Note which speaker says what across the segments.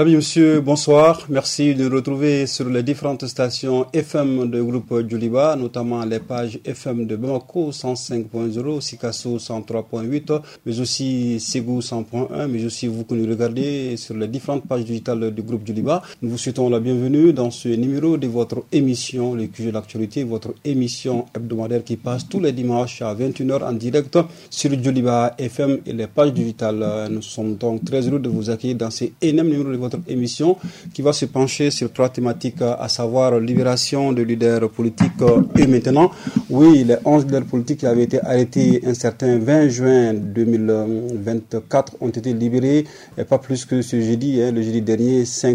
Speaker 1: Mesdames et messieurs, bonsoir. Merci de nous retrouver sur les différentes stations FM de groupe Djoliba, notamment les pages FM de Bamako 105.0, Sikasso 103.8, mais aussi Ségou 100.1, mais aussi vous que nous regardez sur les différentes pages digitales du groupe Djoliba. Nous vous souhaitons la bienvenue dans ce numéro de votre émission, le QG de l'actualité, votre émission hebdomadaire qui passe tous les dimanches à 21h en direct sur Djoliba FM et les pages digitales. Nous sommes donc très heureux de vous accueillir dans ces énièmes numéros de votre émission qui va se pencher sur 3 thématiques, à savoir libération de leaders politiques et maintenant, oui, les 11 leaders politiques qui avaient été arrêtés un certain 20 juin 2024 ont été libérés, et pas plus que ce jeudi, le jeudi dernier, 5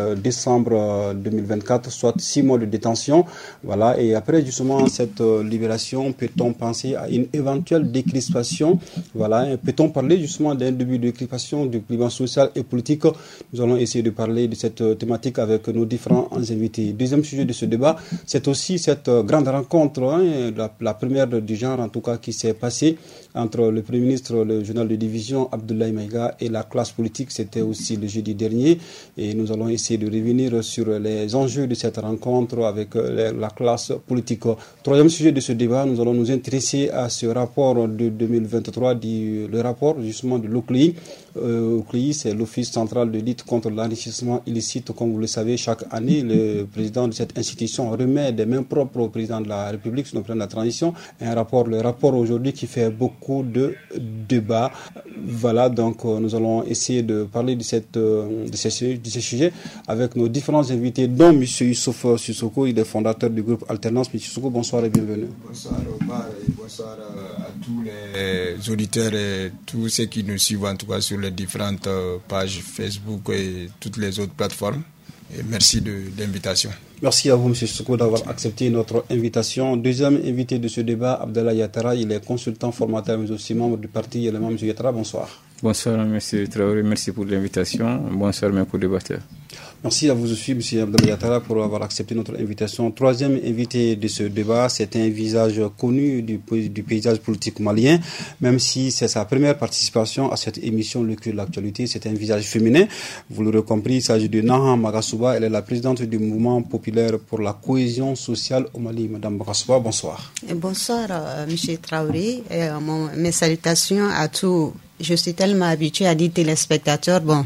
Speaker 1: décembre 2024, soit 6 mois de détention. Voilà, et après justement cette libération, peut-on penser à une éventuelle décrispation? Voilà, peut-on parler justement d'un début de décrispation du climat social et politique? Nous allons essayer de parler de cette thématique avec nos différents invités. Deuxième sujet de ce débat, c'est aussi cette grande rencontre, la première du genre en tout cas, qui s'est passée entre le Premier ministre, le journal de division Abdoulaye Maïga et la classe politique. C'était aussi le jeudi dernier et nous allons essayer de revenir sur les enjeux de cette rencontre avec la classe politique. Troisième sujet de ce débat, nous allons nous intéresser à ce rapport de 2023, le rapport justement de l'OCLI. L'OCLI, c'est l'Office central de lutte contre l'enrichissement illicite. Comme vous le savez, chaque année, le président de cette institution remet des mains propres au président de la République sur le plan de la transition un rapport. Le rapport aujourd'hui qui fait beaucoup de débats. Voilà, donc nous allons essayer de parler de ces sujets avec nos différents invités, dont M. Youssouf Sissoko, il est fondateur du groupe Alternance. M. Sissoko, bonsoir et bienvenue.
Speaker 2: Bonsoir Omar et bonsoir à tous les auditeurs et tous ceux qui nous suivent en tout cas sur les différentes pages Facebook et toutes les autres plateformes. Et merci de l'invitation.
Speaker 1: Merci à vous, M. Sissoko, d'avoir accepté notre invitation. Deuxième invité de ce débat, Abdallah Yattara, il est consultant formateur, mais aussi membre du parti Yéléma. M. Yattara, bonsoir.
Speaker 3: Bonsoir, M. Traoré, merci pour l'invitation. Bonsoir, mes co-débatteurs.
Speaker 1: Merci à vous aussi, M. Abdallah Yattara, pour avoir accepté notre invitation. Troisième invité de ce débat, c'est un visage connu du paysage politique malien, même si c'est sa première participation à cette émission, le cul de l'actualité. C'est un visage féminin. Vous l'aurez compris, il s'agit de Naha Magasuba. Elle est la présidente du mouvement populaire pour la cohésion sociale au Mali. Madame Magasuba, bonsoir.
Speaker 4: Bonsoir, M. Traoré. Mes salutations à tous. Je suis tellement habituée à dire téléspectateurs. Bon,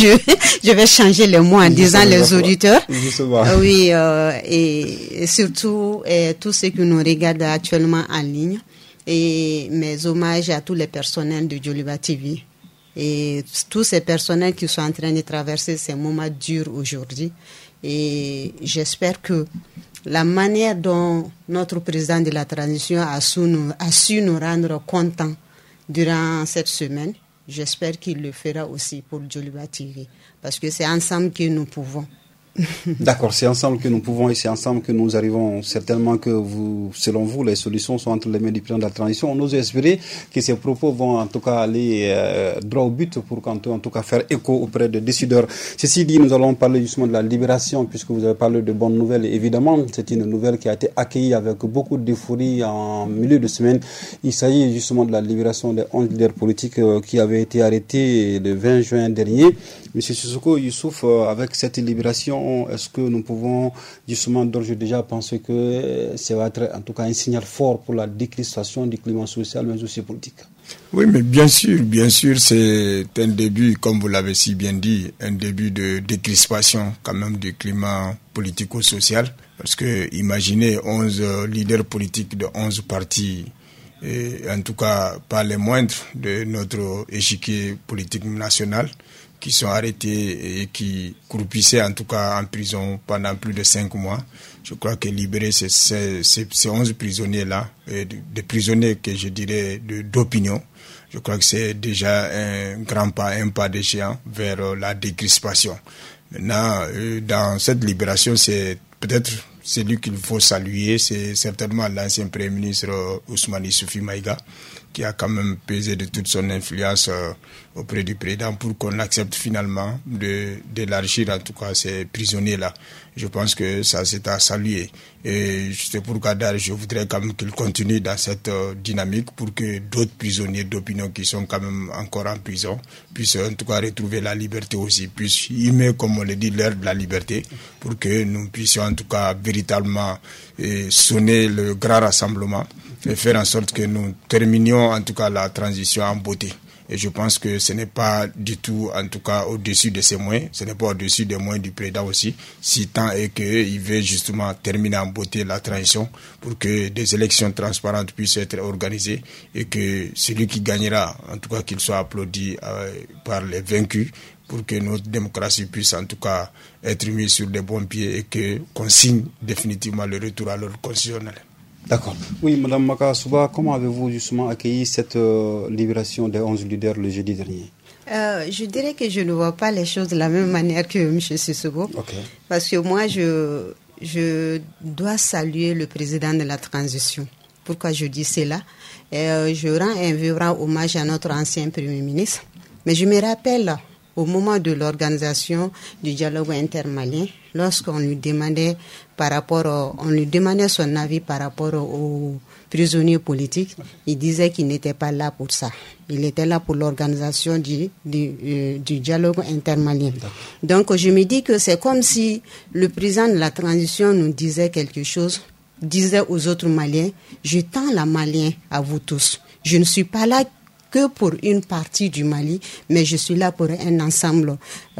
Speaker 4: je vais changer le mot en disant les auditeurs. Oui, et surtout tous ceux qui nous regardent actuellement en ligne. Et mes hommages à tous les personnels de Djoliba TV. Et tous ces personnels qui sont en train de traverser ces moments durs aujourd'hui. Et j'espère que la manière dont notre président de la transition a su nous rendre contents durant cette semaine, j'espère qu'il le fera aussi pour Djoliba TV, parce que c'est ensemble que nous pouvons.
Speaker 1: D'accord, c'est ensemble que nous pouvons et c'est ensemble que nous arrivons. Certainement que selon vous, les solutions sont entre les mains du président de la transition. On ose espérer que ces propos vont en tout cas aller droit au but pour en tout cas faire écho auprès des décideurs. Ceci dit, nous allons parler justement de la libération, puisque vous avez parlé de bonnes nouvelles. Et évidemment, c'est une nouvelle qui a été accueillie avec beaucoup d'euphorie en milieu de semaine. Il s'agit justement de la libération des 11 leaders politiques qui avaient été arrêtés le 20 juin dernier. Monsieur Sissoko, Youssouf, avec cette libération, est-ce que nous pouvons justement d'ores et déjà penser que ça va être en tout cas un signal fort pour la décrispation du climat social mais aussi politique?
Speaker 2: Oui, mais bien sûr, c'est un début, comme vous l'avez si bien dit, un début de décrispation quand même du climat politico-social. Parce que imaginez 11 leaders politiques de 11 partis, et en tout cas pas les moindres de notre échiquier politique national, qui sont arrêtés et qui croupissaient en tout cas en prison pendant plus de 5 mois. Je crois que libérer ces 11 prisonniers-là, des prisonniers que je dirais d'opinion, je crois que c'est déjà un grand pas, un pas de géant vers la décrispation. Maintenant, dans cette libération, c'est peut-être celui qu'il faut saluer, c'est certainement l'ancien Premier ministre Ousmane Issoufi Maïga, qui a quand même pesé de toute son influence auprès du président pour qu'on accepte finalement d'élargir en tout cas ces prisonniers-là. Je pense que ça c'est à saluer. Et c'est pourquoi je voudrais quand même qu'il continue dans cette dynamique pour que d'autres prisonniers d'opinion qui sont quand même encore en prison puissent en tout cas retrouver la liberté aussi, puissent humer, comme on le dit, l'heure de la liberté, pour que nous puissions en tout cas véritablement sonner le grand rassemblement et faire en sorte que nous terminions en tout cas la transition en beauté. Et je pense que ce n'est pas du tout, en tout cas, au-dessus de ses moyens. Ce n'est pas au-dessus des moyens du président aussi, si tant est qu'il veut justement terminer en beauté la transition pour que des élections transparentes puissent être organisées et que celui qui gagnera, en tout cas, qu'il soit applaudi par les vaincus, pour que notre démocratie puisse en tout cas être mise sur de bons pieds et qu'on signe définitivement le retour à l'ordre constitutionnel.
Speaker 1: D'accord. Oui, Mme Makasouba, comment avez-vous justement accueilli cette libération des 11 leaders le jeudi dernier?
Speaker 4: Je dirais que je ne vois pas les choses de la même manière que M. Sissoko.
Speaker 1: Okay.
Speaker 4: Parce que moi, je dois saluer le président de la transition. Pourquoi je dis cela? Je rends un vibrant hommage à notre ancien Premier ministre. Mais je me rappelle, au moment de l'organisation du dialogue intermalien, lorsqu'on lui demandait son avis par rapport aux prisonniers politiques, il disait qu'il n'était pas là pour ça. Il était là pour l'organisation du dialogue intermalien. Donc je me dis que c'est comme si le président de la transition nous disait quelque chose, disait aux autres Maliens, je tends la main à vous tous. Je ne suis pas là que pour une partie du Mali, mais je suis là pour un ensemble,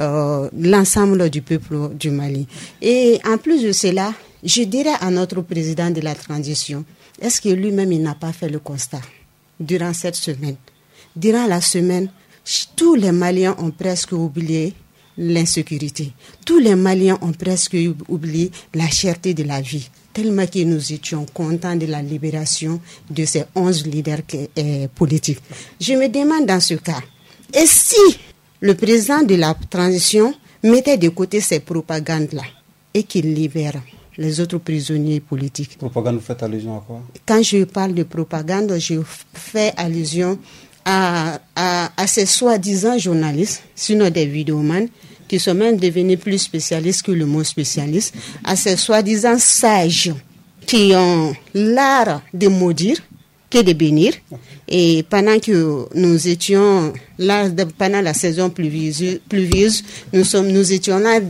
Speaker 4: l'ensemble du peuple du Mali. Et en plus de cela, je dirais à notre président de la transition, est-ce que lui-même il n'a pas fait le constat durant cette semaine? Durant la semaine, tous les Maliens ont presque oublié l'insécurité. Tous les Maliens ont presque oublié la cherté de la vie, tellement que nous étions contents de la libération de ces 11 leaders politiques. Je me demande dans ce cas, et si le président de la transition mettait de côté ces propagandes-là et qu'il libère les autres prisonniers politiques?
Speaker 1: Propagande, vous faites allusion à quoi?
Speaker 4: Quand je parle de propagande, je fais allusion à ces soi-disant journalistes, sinon des vidéomans, qui sont même devenus plus spécialistes que le mot spécialiste, à ces soi-disant sages qui ont l'art de maudire que de bénir. Et pendant que nous étions là, pendant la saison pluvieuse, nous étions là,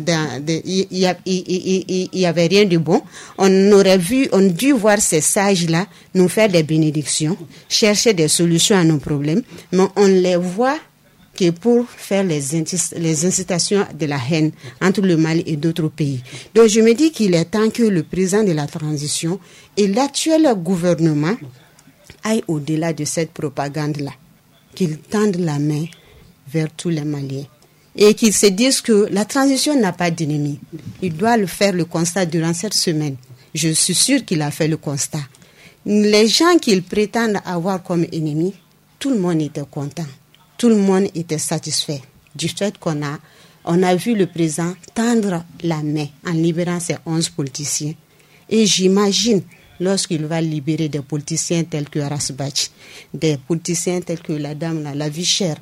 Speaker 4: il y avait rien de bon. On dû voir ces sages-là nous faire des bénédictions, chercher des solutions à nos problèmes, mais on les voit que pour faire les incitations de la haine entre le Mali et d'autres pays. Donc je me dis qu'il est temps que le président de la transition et l'actuel gouvernement aillent au-delà de cette propagande-là, qu'ils tendent la main vers tous les Maliens et qu'ils se disent que la transition n'a pas d'ennemi. Il doit le faire le constat durant cette semaine. Je suis sûre qu'il a fait le constat. Les gens qu'il prétend avoir comme ennemis, tout le monde était content. Tout le monde était satisfait du fait qu'on a vu le président tendre la main en libérant ces 11 politiciens. Et j'imagine, lorsqu'il va libérer des politiciens tels que Rasbach, des politiciens tels que la dame, la vie chère,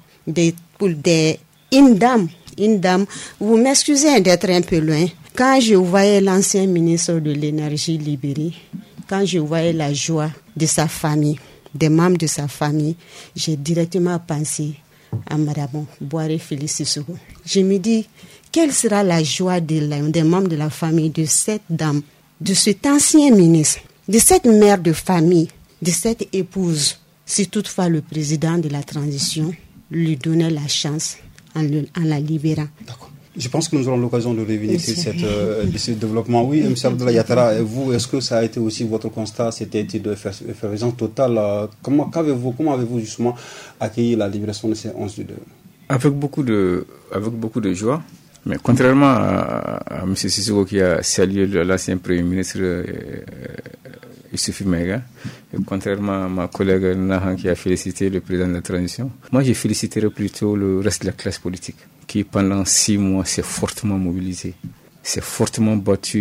Speaker 4: une dame, vous m'excusez d'être un peu loin. Quand je voyais l'ancien ministre de l'énergie libéré, quand je voyais la joie de sa famille, des membres de sa famille, j'ai directement pensé à Madame Boiré Félix Sissoko. Je me dis, quelle sera la joie des membres de la famille de cette dame, de cet ancien ministre, de cette mère de famille, de cette épouse, si toutefois le président de la transition lui donnait la chance en la libérant.
Speaker 1: D'accord. Je pense que nous aurons l'occasion de revenir sur ce développement. Oui, M. Abdoulaye Yattara, et vous, est-ce que ça a été aussi votre constat, cette étude de effervescence totale? Comment avez-vous justement accueilli la libération de ces 11 leaders?
Speaker 3: Avec beaucoup de joie. Mais contrairement à M. Sissoko qui a salué l'ancien Premier ministre Issoufi Maïga, et contrairement à ma collègue Nahan qui a félicité le président de la transition, moi je féliciterais plutôt le reste de la classe politique qui pendant 6 mois s'est fortement mobilisé, s'est fortement battu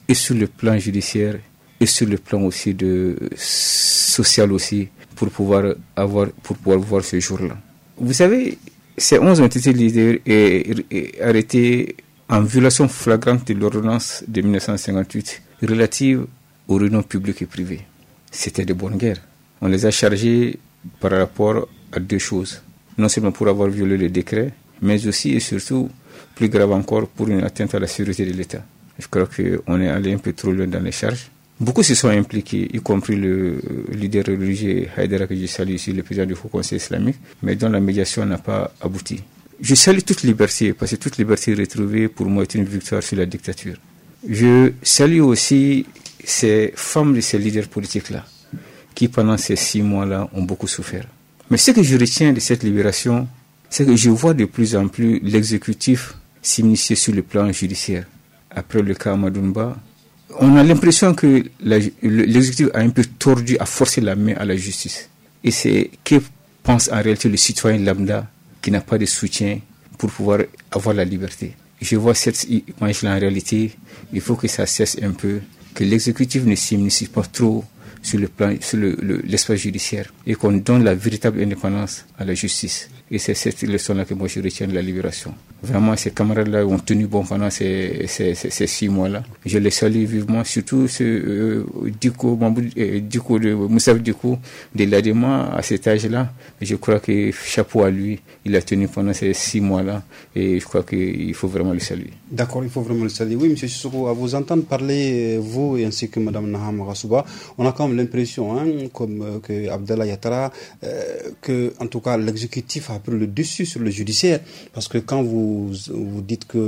Speaker 3: et sur le plan judiciaire et sur le plan aussi social aussi, pour pouvoir voir ce jour-là. Vous savez, ces 11 ont été arrêtés en violation flagrante de l'ordonnance de 1958 relative aux réunions publiques et privées. C'était de bonne guerre. On les a chargés par rapport à 2 choses. Non seulement pour avoir violé le décret, mais aussi et surtout, plus grave encore, pour une atteinte à la sécurité de l'État. Je crois qu'on est allé un peu trop loin dans les charges. Beaucoup se sont impliqués, y compris le leader religieux Haïdara, que je salue ici, le président du Haut Conseil islamique, mais dont la médiation n'a pas abouti. Je salue toute liberté, parce que toute liberté retrouvée, pour moi, est une victoire sur la dictature. Je salue aussi ces femmes de ces leaders politiques-là, qui pendant ces 6 mois-là ont beaucoup souffert. Mais ce que je retiens de cette libération, c'est que je vois de plus en plus l'exécutif s'initier sur le plan judiciaire. Après le cas Amadou, on a l'impression que l'exécutif a un peu tordu, a forcé la main à la justice. Et c'est que pense en réalité le citoyen lambda qui n'a pas de soutien pour pouvoir avoir la liberté. Je vois cette image-là en réalité, il faut que ça cesse un peu, que l'exécutif ne s'immisce pas trop sur le plan, sur l'espace judiciaire, et qu'on donne la véritable indépendance à la justice. Et c'est cette leçon-là que moi je retiens de la libération. Vraiment, ces camarades-là ont tenu bon pendant ces 6 mois-là. Je les salue vivement, surtout ce Diko de Moussa Diko de l'ADEMA à cet âge-là. Je crois que chapeau à lui, il a tenu pendant ces 6 mois-là, et je crois qu'il faut vraiment le saluer.
Speaker 1: D'accord, il faut vraiment le saluer. Oui, M. Sissoko, à vous entendre parler, vous ainsi que Mme Naham Rassouba, on a quand même l'impression, comme que Abdallah Yattara, que en tout cas l'exécutif a pris le dessus sur le judiciaire, parce que quand vous dites que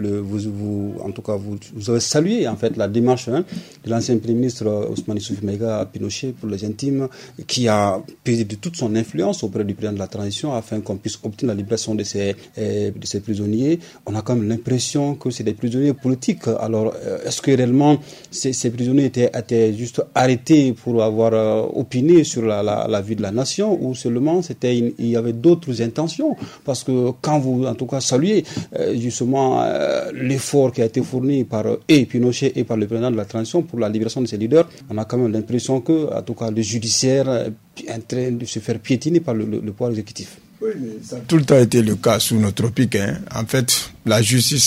Speaker 1: vous avez salué en fait la démarche de l'ancien Premier ministre Ousmane Issoufou Maïga Pinochet pour les intimes, qui a pesé de toute son influence auprès du président de la transition afin qu'on puisse obtenir la libération de ces prisonniers, on a quand même l'impression que c'est des prisonniers politiques. Alors est-ce que réellement ces prisonniers étaient juste arrêtés pour avoir opiné sur la vie de la nation, ou seulement il y avait d'autres intentions? Parce que quand vous en tout cas saluez justement l'effort qui a été fourni par Pinochet et par le président de la transition pour la libération de ces leaders, on a quand même l'impression que en tout cas le judiciaire est en train de se faire piétiner par le pouvoir exécutif.
Speaker 2: Oui, mais ça a tout le temps été le cas sous nos tropiques. En fait, la justice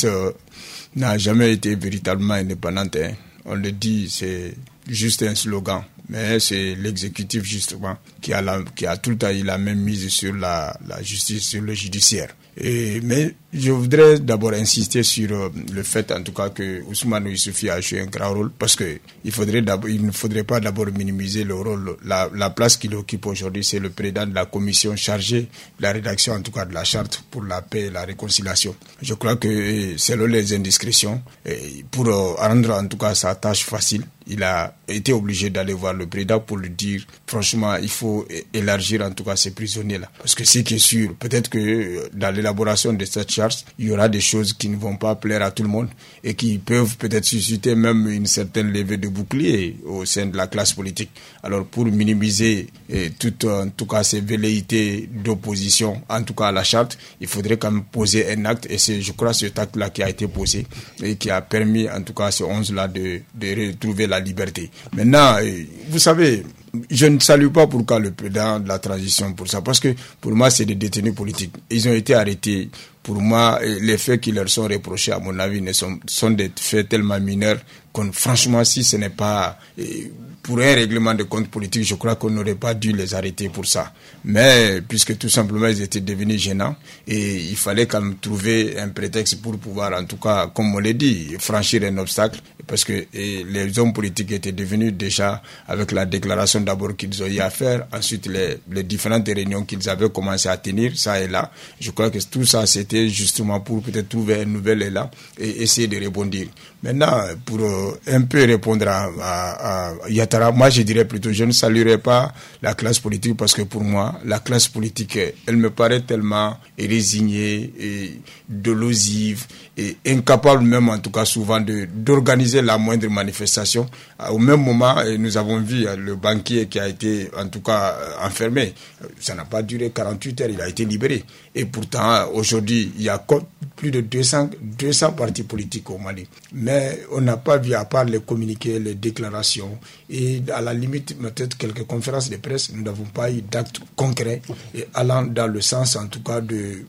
Speaker 2: n'a jamais été véritablement indépendante. On le dit, c'est juste un slogan. Mais c'est l'exécutif justement qui a tout le temps eu la même mise sur la justice, sur le judiciaire. Mais je voudrais d'abord insister sur le fait en tout cas que Ousmane Issoufou a joué un grand rôle, parce que il ne faudrait pas d'abord minimiser le rôle, la place qu'il occupe aujourd'hui. C'est le président de la commission chargée de la rédaction en tout cas de la charte pour la paix et la réconciliation. Je crois que selon les indiscrétions, pour rendre en tout cas sa tâche facile, il a été obligé d'aller voir le président pour lui dire franchement il faut élargir en tout cas ces prisonniers-là. Parce que ce qui est sûr, peut-être que dans l'élaboration de cette charte, il y aura des choses qui ne vont pas plaire à tout le monde et qui peuvent peut-être susciter même une certaine levée de bouclier au sein de la classe politique. Alors pour minimiser toutes en tout cas ces velléités d'opposition en tout cas à la charte, il faudrait quand même poser un acte, et c'est je crois cet acte-là qui a été posé et qui a permis en tout cas à ces 11-là de retrouver la liberté. Maintenant, vous savez, je ne salue pas pourquoi le président de la transition pour ça, parce que pour moi c'est des détenus politiques. Ils ont été arrêtés. Pour moi, les faits qui leur sont reprochés, à mon avis, sont des faits tellement mineurs qu'on, franchement, si ce n'est pas pour un règlement de compte politique, je crois qu'on n'aurait pas dû les arrêter pour ça. Mais puisque tout simplement ils étaient devenus gênants, et il fallait quand même trouver un prétexte pour pouvoir, en tout cas, comme on l'a dit, franchir un obstacle, parce que les hommes politiques étaient devenus déjà, avec la déclaration d'abord qu'ils ont eu à faire, ensuite les différentes réunions qu'ils avaient commencé à tenir, ça et là. Je crois que tout ça, c'était justement pour peut-être trouver un nouvel élan et essayer de rebondir. Maintenant, pour un peu répondre à Yattara, moi je dirais plutôt, je ne saluerais pas la classe politique, parce que pour moi, la classe politique, elle me paraît tellement résignée et dolosive et incapable même en tout cas souvent d'organiser la moindre manifestation. Au même moment, nous avons vu le banquier qui a été en tout cas enfermé. Ça n'a pas duré 48 heures, il a été libéré. Et pourtant, aujourd'hui, il y a plus de 200 partis politiques au Mali. Mais on n'a pas vu, à part les communiqués, les déclarations, et à la limite, peut-être quelques conférences de presse, nous n'avons pas eu d'actes concrets et allant dans le sens, en tout cas, de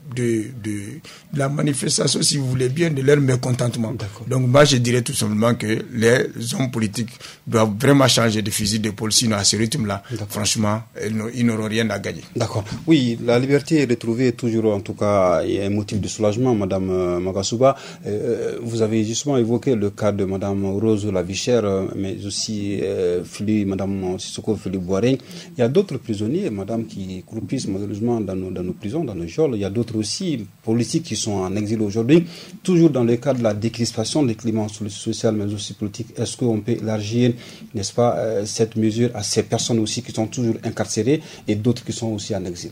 Speaker 2: la manifestation, si vous voulez bien, de leur mécontentement. D'accord. Donc, moi, je dirais tout simplement que les hommes politiques doivent vraiment changer de fusil d'épaule, sinon à ce rythme-là, franchement, ils n'auront rien à gagner.
Speaker 1: D'accord. Oui, la liberté est retrouvée toujours, en tout cas, il y a un motif de soulagement, Madame Magasuba. Vous avez justement évoqué le cas de Madame Rose Lavichère, mais aussi Madame Sissoko Fili Boiré. Il y a d'autres prisonniers, Madame, qui croupissent malheureusement dans nos prisons, dans nos geôles. Il y a d'autres aussi politiques qui sont en exil aujourd'hui. Toujours dans le cadre de la décrispation des climats social, mais aussi politique, est-ce qu'on peut élargir, n'est-ce pas, cette mesure à ces personnes aussi qui sont toujours incarcérées et d'autres qui sont aussi en exil?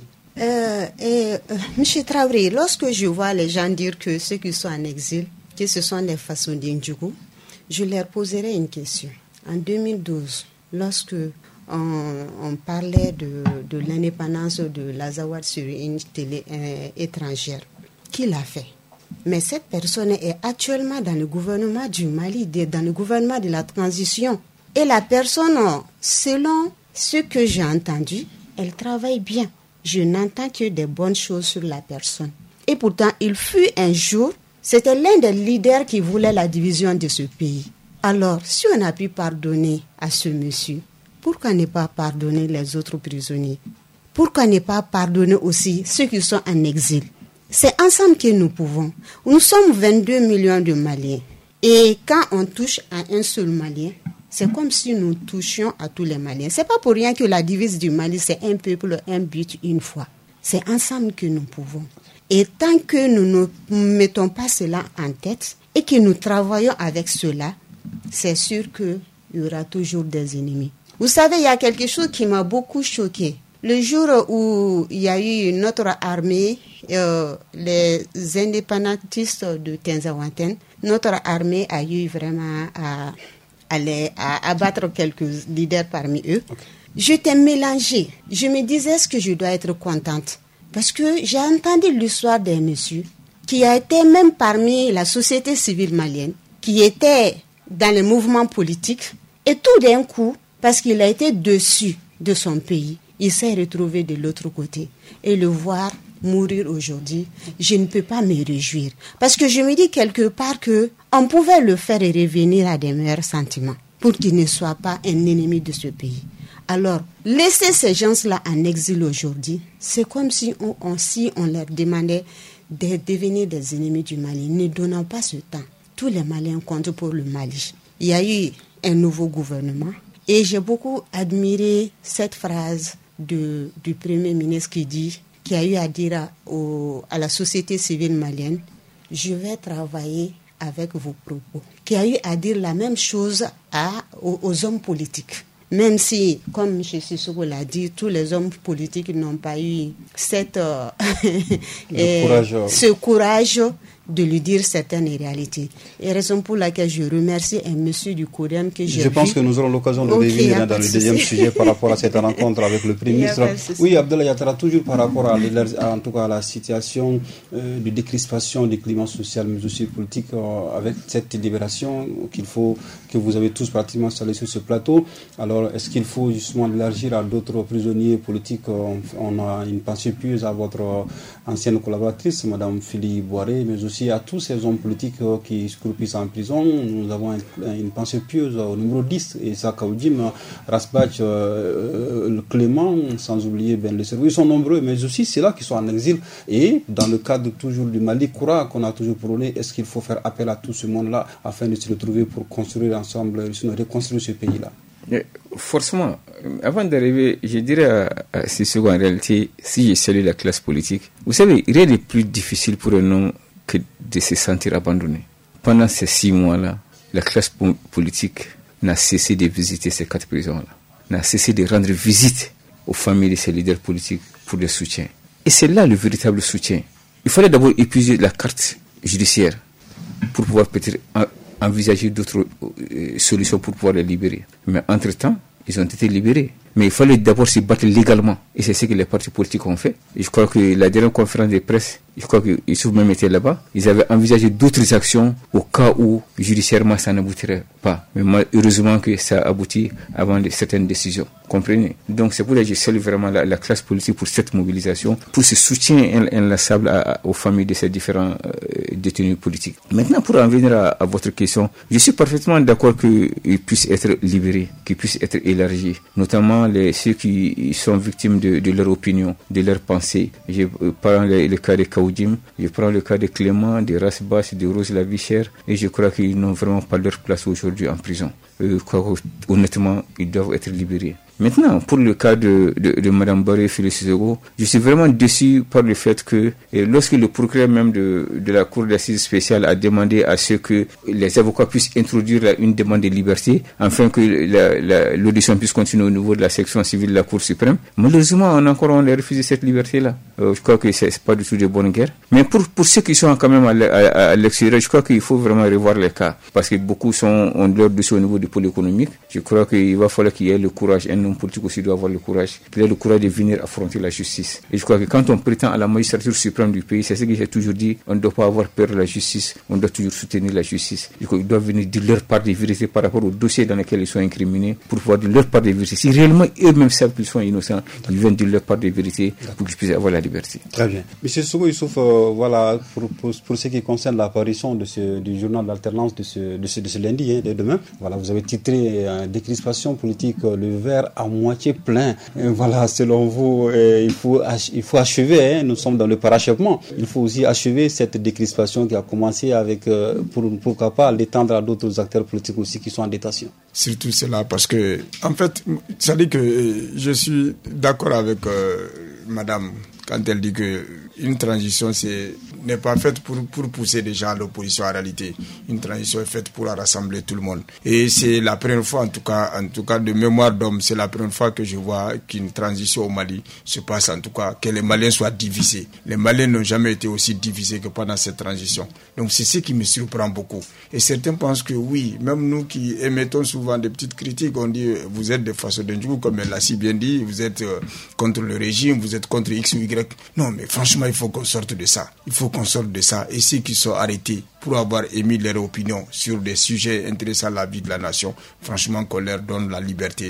Speaker 4: Monsieur Traoré, lorsque je vois les gens dire que ceux qui sont en exil, que ce sont des Fassondins Djougou, je leur poserai une question. En 2012, lorsque on parlait de l'indépendance de l'Azawad sur une télé étrangère, qui l'a fait? Mais cette personne est actuellement dans le gouvernement du Mali, dans le gouvernement de la transition. Et la personne, selon ce que j'ai entendu, elle travaille bien. Je n'entends que des bonnes choses sur la personne. Et pourtant, il fut un jour, c'était l'un des leaders qui voulait la division de ce pays. Alors, si on a pu pardonner à ce monsieur, pourquoi ne pas pardonner les autres prisonniers? Pourquoi ne pas pardonner aussi ceux qui sont en exil? C'est ensemble que nous pouvons. Nous sommes 22 millions de Maliens. Et quand on touche à un seul Malien, c'est comme si nous touchions à tous les Maliens. C'est pas pour rien que la devise du Mali, c'est un peuple, un but, une foi. C'est ensemble que nous pouvons. Et tant que nous ne mettons pas cela en tête et que nous travaillons avec cela, c'est sûr qu'il y aura toujours des ennemis. Vous savez, il y a quelque chose qui m'a beaucoup choqué. Le jour où il y a eu notre armée, les indépendantistes de Tinzaouantène, notre armée a eu vraiment à abattre quelques leaders parmi eux. Okay. J'étais mélangée. Je me disais, est-ce que je dois être contente? Parce que j'ai entendu l'histoire d'un monsieur qui a été même parmi la société civile malienne, qui était dans le mouvement politique, et tout d'un coup, parce qu'il a été déçu de son pays, il s'est retrouvé de l'autre côté. Et le voir mourir aujourd'hui, je ne peux pas me réjouir. Parce que je me dis quelque part qu'on pouvait le faire et revenir à des meilleurs sentiments pour qu'il ne soit pas un ennemi de ce pays. Alors, laisser ces gens-là en exil aujourd'hui, c'est comme si on leur demandait de devenir des ennemis du Mali. Ne donnons pas ce temps. Tous les Maliens comptent pour le Mali. Il y a eu un nouveau gouvernement et j'ai beaucoup admiré cette phrase du Premier ministre qui a eu à dire à la société civile malienne, je vais travailler avec vos propos, qui a eu à dire la même chose aux hommes politiques. Même si, comme M. Sissoko l'a dit, tous les hommes politiques n'ont pas eu ce courage de lui dire certaines réalités. Et raison pour laquelle je remercie un monsieur du Courem que j'ai vu.
Speaker 1: Je pense que nous aurons l'occasion de revenir dans le deuxième sujet par rapport à cette rencontre avec le Premier ministre. Oui, Abdoulaye Yattara, toujours par rapport en tout cas à la situation de décrispation du climat social, mais aussi politique, avec cette libération que vous avez tous pratiquement salué sur ce plateau. Alors, est-ce qu'il faut justement élargir à d'autres prisonniers politiques? On a une pensée pieuse à votre ancienne collaboratrice, Mme Fili Boiré, mais aussi à tous ces hommes politiques qui se croupissent en prison. Nous avons une pensée pieuse au numéro 10, Issa Kaoudim, Rasbach, Clément, sans oublier Ben Lesserou. Ils sont nombreux, mais aussi ceux-là qui sont en exil. Et dans le cadre toujours du Mali Koura qu'on a toujours prôné, est-ce qu'il faut faire appel à tout ce monde-là afin de se retrouver pour construire ensemble, reconstruire ce pays-là?
Speaker 3: Forcément, avant d'arriver, je dirais à Sissoko, en réalité, si je salue la classe politique, vous savez, rien de plus difficile pour un homme que de se sentir abandonné. Pendant ces 6 mois-là, la classe politique n'a cessé de visiter ces 4 prisons-là, n'a cessé de rendre visite aux familles de ces leaders politiques pour le soutien. Et c'est là le véritable soutien. Il fallait d'abord épuiser la carte judiciaire. pour pouvoir peut-être envisager d'autres solutions pour pouvoir les libérer. Mais entre-temps, ils ont été libérés. Mais il fallait d'abord se battre légalement. Et c'est ce que les partis politiques ont fait. Et je crois que la dernière conférence de presse, je crois que Youssouf même était là-bas. Ils avaient envisagé d'autres actions au cas où judiciairement ça n'aboutirait pas. Mais heureusement que ça aboutit avant certaines décisions. Comprenez? Donc c'est pour ça que je salue vraiment la classe politique pour cette mobilisation, pour ce soutien inlassable aux familles de ces différents détenus politiques. Maintenant, pour en venir à votre question, je suis parfaitement d'accord qu'ils puissent être libérés, qu'ils puissent être élargis, notamment ceux qui sont victimes de leur opinion, de leur pensée. Je prends le cas de Kaoudim, je prends le cas de Clément, de Rasbas, de Rose Lavichère, et je crois qu'ils n'ont vraiment pas leur place aujourd'hui en prison. Honnêtement, ils doivent être libérés. Maintenant, pour le cas de Mme Barré Félix-Sego, je suis vraiment déçu par le fait que lorsque le procureur même de la Cour d'assises spéciale a demandé à ce que les avocats puissent introduire une demande de liberté afin que l'audition puisse continuer au niveau de la section civile de la Cour suprême, malheureusement, on a refusé cette liberté-là. Je crois que c'est pas du tout de bonne guerre. Mais pour ceux qui sont quand même à l'extérieur, je crois qu'il faut vraiment revoir les cas parce que beaucoup ont leur dossier au niveau du pôle économique. Je crois qu'il va falloir qu'il y ait le courage, un homme politique aussi doit avoir le courage, qu'il ait le courage de venir affronter la justice. Et je crois que quand on prétend à la magistrature suprême du pays, c'est ce que j'ai toujours dit, on ne doit pas avoir peur de la justice, on doit toujours soutenir la justice. Je crois qu'ils doivent venir de leur part de vérité par rapport au dossier dans lequel ils sont incriminés, pour pouvoir de leur part de vérité. Si réellement eux-mêmes savent qu'ils sont innocents, ils viennent de leur part de vérité pour qu'ils puissent avoir la liberté.
Speaker 1: Très bien. Monsieur Sogo Youssouf, voilà, pour ce qui concerne l'apparition du journal d'alternance de ce lundi, de demain, voilà, vous avez titré décrispation politique, le verre à moitié plein. Et voilà, selon vous, il faut achever, nous sommes dans le parachèvement, il faut aussi achever cette décrispation qui a commencé avec, pourquoi pas, l'étendre à d'autres acteurs politiques aussi qui sont en détention.
Speaker 2: Surtout cela, parce que, en fait, ça dit que je suis d'accord avec madame quand elle dit que une transition n'est pas faite pour pousser des gens à l'opposition en réalité. Une transition est faite pour rassembler tout le monde. Et c'est la première fois, en tout cas de mémoire d'homme, c'est la première fois que je vois qu'une transition au Mali se passe, en tout cas, que les Maliens soient divisés. Les Maliens n'ont jamais été aussi divisés que pendant cette transition. Donc c'est ce qui me surprend beaucoup. Et certains pensent que oui, même nous qui émettons souvent des petites critiques, on dit vous êtes de façon d'un coup, comme elle l'a si bien dit, vous êtes contre le régime, vous êtes contre X ou Y. Non, mais franchement, il faut qu'on sorte de ça. Il faut qu'on sorte de ça. Et ceux qui sont arrêtés pour avoir émis leur opinion sur des sujets intéressants à la vie de la nation, franchement, qu'on leur donne la liberté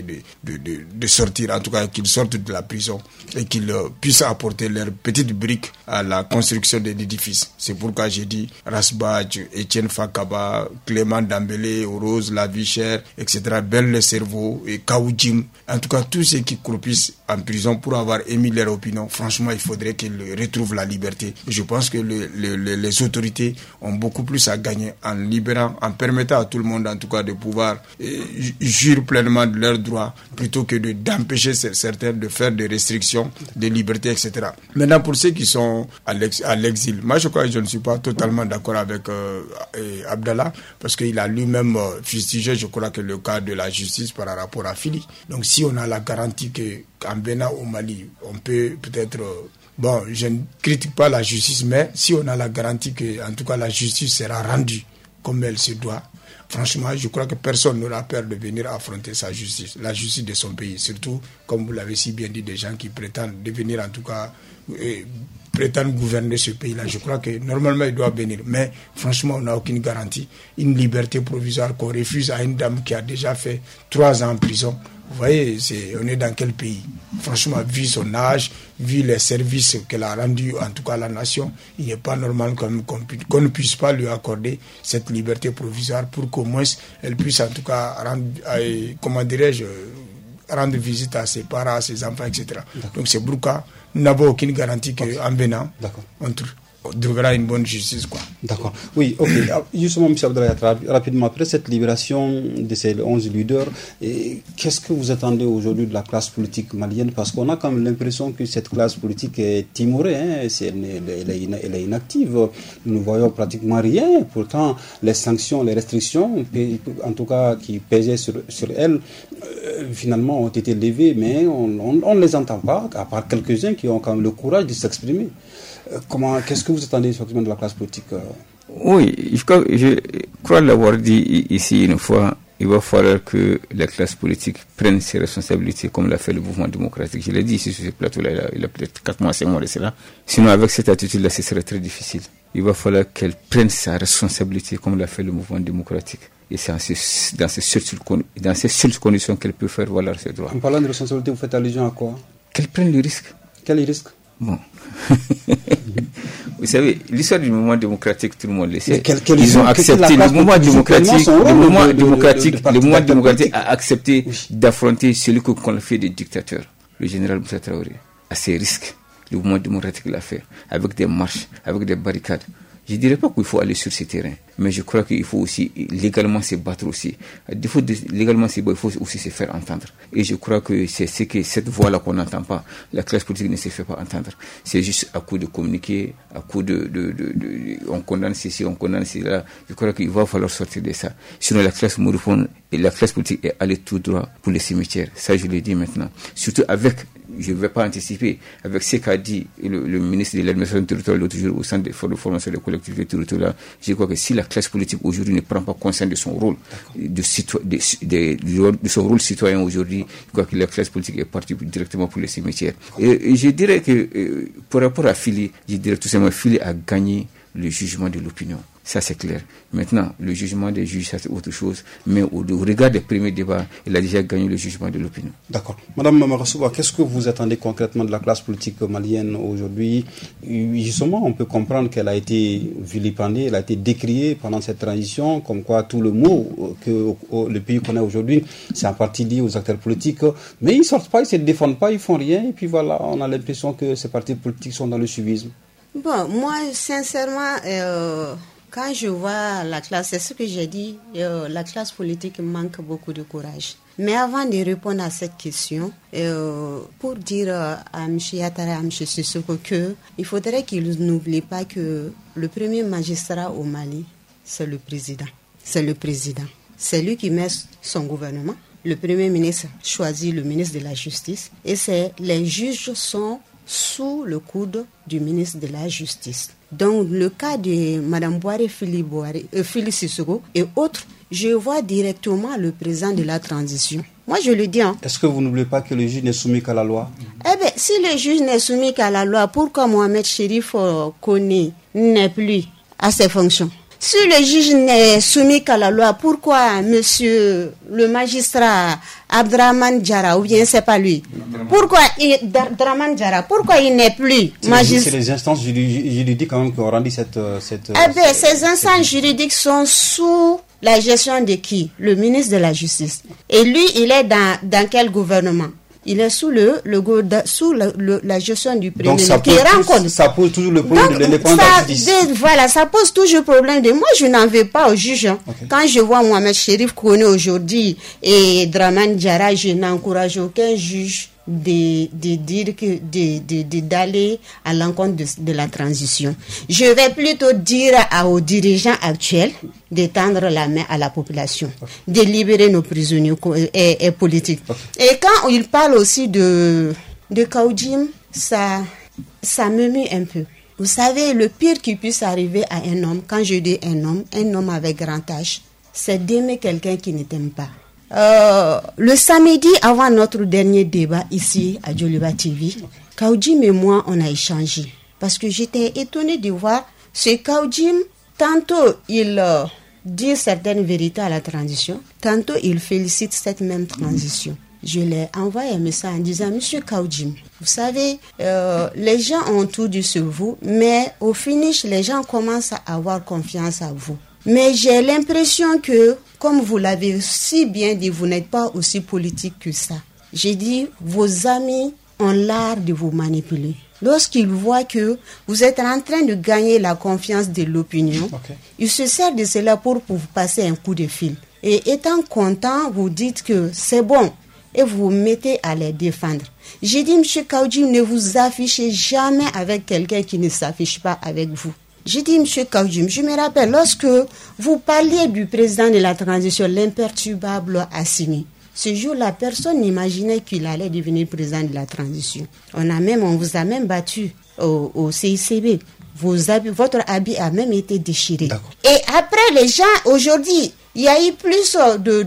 Speaker 2: de sortir, en tout cas qu'ils sortent de la prison et qu'ils puissent apporter leur petite brique à la construction de l'édifice. C'est pourquoi j'ai dit Rasbadj, Etienne Fakaba, Clément Dambélé, Rose Lavichère, etc., Ben Le Cerveau et Kaoudim, en tout cas tous ceux qui croupissent en prison pour avoir émis leur opinion, franchement, il faudrait qu'ils retrouvent la liberté. Je pense que les autorités ont beaucoup plus à gagner en libérant, en permettant à tout le monde, en tout cas, de pouvoir jurer pleinement de leurs droits, plutôt que d'empêcher certains de faire des restrictions de liberté, etc. Maintenant, pour ceux qui sont à l'exil, moi je crois que je ne suis pas totalement d'accord avec Abdallah, parce qu'il a lui-même fustigé, je crois, que le cas de la justice par rapport à Fili. Donc si on a la garantie qu'en venant au Mali, on peut peut-être... Bon, je ne critique pas la justice, mais si on a la garantie que, en tout cas, la justice sera rendue comme elle se doit, franchement, je crois que personne n'aura peur de venir affronter sa justice, la justice de son pays. Surtout, comme vous l'avez si bien dit, des gens qui prétendent devenir, en tout cas, prétendent gouverner ce pays-là. Je crois que normalement, il doit venir. Mais franchement, on n'a aucune garantie. Une liberté provisoire qu'on refuse à une dame qui a déjà fait 3 ans en prison. Vous voyez, on est dans quel pays? Franchement, vu son âge, vu les services qu'elle a rendus, en tout cas à la nation, il n'est pas normal qu'on ne puisse pas lui accorder cette liberté provisoire pour qu'au moins elle puisse en tout cas rendre visite à ses parents, à ses enfants, etc. D'accord. Donc c'est pourquoi nous n'avons aucune garantie qu'en venant, on devra une bonne justice, quoi.
Speaker 1: D'accord. Oui, ok. Justement, M. Abdallah, rapidement, après cette libération de ces 11 leaders, qu'est-ce que vous attendez aujourd'hui de la classe politique malienne? Parce qu'on a quand même l'impression que cette classe politique est timorée, elle est inactive. Nous ne voyons pratiquement rien. Pourtant, les sanctions, les restrictions, en tout cas qui pesaient sur elle, finalement ont été levées, mais on ne les entend pas, à part quelques-uns qui ont quand même le courage de s'exprimer. Qu'est-ce que vous attendez effectivement de la classe politique
Speaker 3: Oui, je crois l'avoir dit ici une fois. Il va falloir que la classe politique prenne ses responsabilités comme l'a fait le mouvement démocratique. Je l'ai dit ici sur ce plateau-là, il a peut-être 4 mois, 5 mois de cela. Sinon, avec cette attitude-là, ce serait très difficile. Il va falloir qu'elle prenne sa responsabilité comme l'a fait le mouvement démocratique. Et c'est dans ces seules conditions qu'elle peut faire valoir ses droits.
Speaker 1: En parlant de responsabilité, vous faites allusion à quoi?
Speaker 3: Qu'elle prenne le risque.
Speaker 1: Quel risque?
Speaker 3: Bon. Vous savez, l'histoire du mouvement démocratique, tout le monde le sait.
Speaker 1: Ils ont accepté le mouvement
Speaker 3: démocratique a accepté d'affronter celui qu'on fait des dictateurs, le général Moussa Traoré, à ses risques. Le mouvement démocratique l'a fait, avec des marches, avec des barricades. Je ne dirais pas qu'il faut aller sur ces terrains, mais je crois qu'il faut aussi légalement se battre aussi. À défaut de légalement se battre, il faut aussi se faire entendre. Et je crois que c'est cette voix-là qu'on n'entend pas. La classe politique ne se fait pas entendre. C'est juste à coup de communiquer, à coup on condamne ceci, on condamne cela. Je crois qu'il va falloir sortir de ça. Sinon, la classe moribonde et la classe politique est allée tout droit pour les cimetières. Ça, je le dis maintenant. Surtout avec, je ne vais pas anticiper, avec ce qu'a dit le ministre de l'administration territoriale l'autre jour au centre de formation des collectivités territoriales. Je crois que si la classe politique aujourd'hui ne prend pas conscience de son rôle, de son rôle citoyen aujourd'hui, je crois que la classe politique est partie directement pour les cimetières. Et je dirais que, par rapport à Fili, je dirais tout simplement, Fili a gagné le jugement de l'opinion. Ça, c'est clair. Maintenant, le jugement des juges, ça, c'est autre chose. Mais au regard des premiers débats, il a déjà gagné le jugement de l'opinion.
Speaker 1: D'accord. Madame Mamarasouba, qu'est-ce que vous attendez concrètement de la classe politique malienne aujourd'hui? Justement, on peut comprendre qu'elle a été vilipendée, elle a été décriée pendant cette transition, comme quoi tout le mot que le pays connaît aujourd'hui, c'est en partie lié aux acteurs politiques. Mais ils ne sortent pas, ils ne se défendent pas, ils ne font rien. Et puis voilà, on a l'impression que ces partis politiques sont dans le suivisme.
Speaker 4: Bon, moi, sincèrement... quand je vois la classe, c'est ce que j'ai dit, la classe politique manque beaucoup de courage. Mais avant de répondre à cette question, pour dire à M. Yattara et à M. Sissoko qu'il faudrait qu'ils n'oublient pas que le premier magistrat au Mali, c'est le président. C'est le président. C'est lui qui met son gouvernement. Le premier ministre choisit le ministre de la Justice. Et les juges sont sous le coude du ministre de la Justice. Dans le cas de Mme Boiré Fili Sissoko et autres, je vois directement le président de la transition. Moi, je le dis.
Speaker 1: Est-ce que vous n'oubliez pas que le juge n'est soumis qu'à la loi?
Speaker 4: Eh bien, si le juge n'est soumis qu'à la loi, pourquoi Mohamed Chérif Kone n'est plus à ses fonctions? Si le juge n'est soumis qu'à la loi, pourquoi monsieur le magistrat Abdraman Diarra, ou bien c'est pas lui? Pourquoi Abdraman Diarra, pourquoi il n'est plus magistrat?
Speaker 1: C'est les instances juridiques quand même qui ont rendu cette...
Speaker 4: Eh bien, ces instances juridiques sont sous la gestion de qui? Le ministre de la Justice. Et lui, il est dans quel gouvernement? Il est sous la gestion du Premier ministre.
Speaker 1: Donc ça pose toujours le problème de l'indépendance de la justice.
Speaker 4: Voilà, ça pose toujours le problème de moi. Je n'en veux pas au juge. Okay. Quand je vois Mohamed Chérif Kone aujourd'hui et Draman Diarra, je n'encourage aucun juge d'aller à l'encontre de la transition. Je vais plutôt dire aux dirigeants actuels d'étendre la main à la population, de libérer nos prisonniers et politiques. Et quand il parle aussi de Kaoudim, ça m'émeut un peu. Vous savez, le pire qui puisse arriver à un homme, quand je dis un homme avec grand âge, c'est d'aimer quelqu'un qui ne t'aime pas. Le samedi, avant notre dernier débat ici à Djoliba TV, Kaoudim et moi, on a échangé. Parce que j'étais étonnée de voir ce Kaoudim, tantôt il dit certaines vérités à la transition, tantôt il félicite cette même transition. Je l'ai envoyé un message en disant, Monsieur Kaoudim, vous savez, les gens ont tout dit sur vous, mais au finish, les gens commencent à avoir confiance en vous. Mais j'ai l'impression que, comme vous l'avez si bien dit, vous n'êtes pas aussi politique que ça. J'ai dit, vos amis ont l'art de vous manipuler. Lorsqu'ils voient que vous êtes en train de gagner la confiance de l'opinion, ils se servent de cela pour vous passer un coup de fil. Et étant content, vous dites que c'est bon et vous vous mettez à les défendre. J'ai dit, M. Kaoudim, ne vous affichez jamais avec quelqu'un qui ne s'affiche pas avec vous. J'ai dit, M. Kaoudim, je me rappelle, lorsque vous parliez du président de la transition, l'imperturbable Assimi, ce jour-là, personne n'imaginait qu'il allait devenir président de la transition. On vous a même battu au CICB. vos habits, votre habit a même été déchiré.
Speaker 1: D'accord.
Speaker 4: Et après, les gens, aujourd'hui, il y a eu plus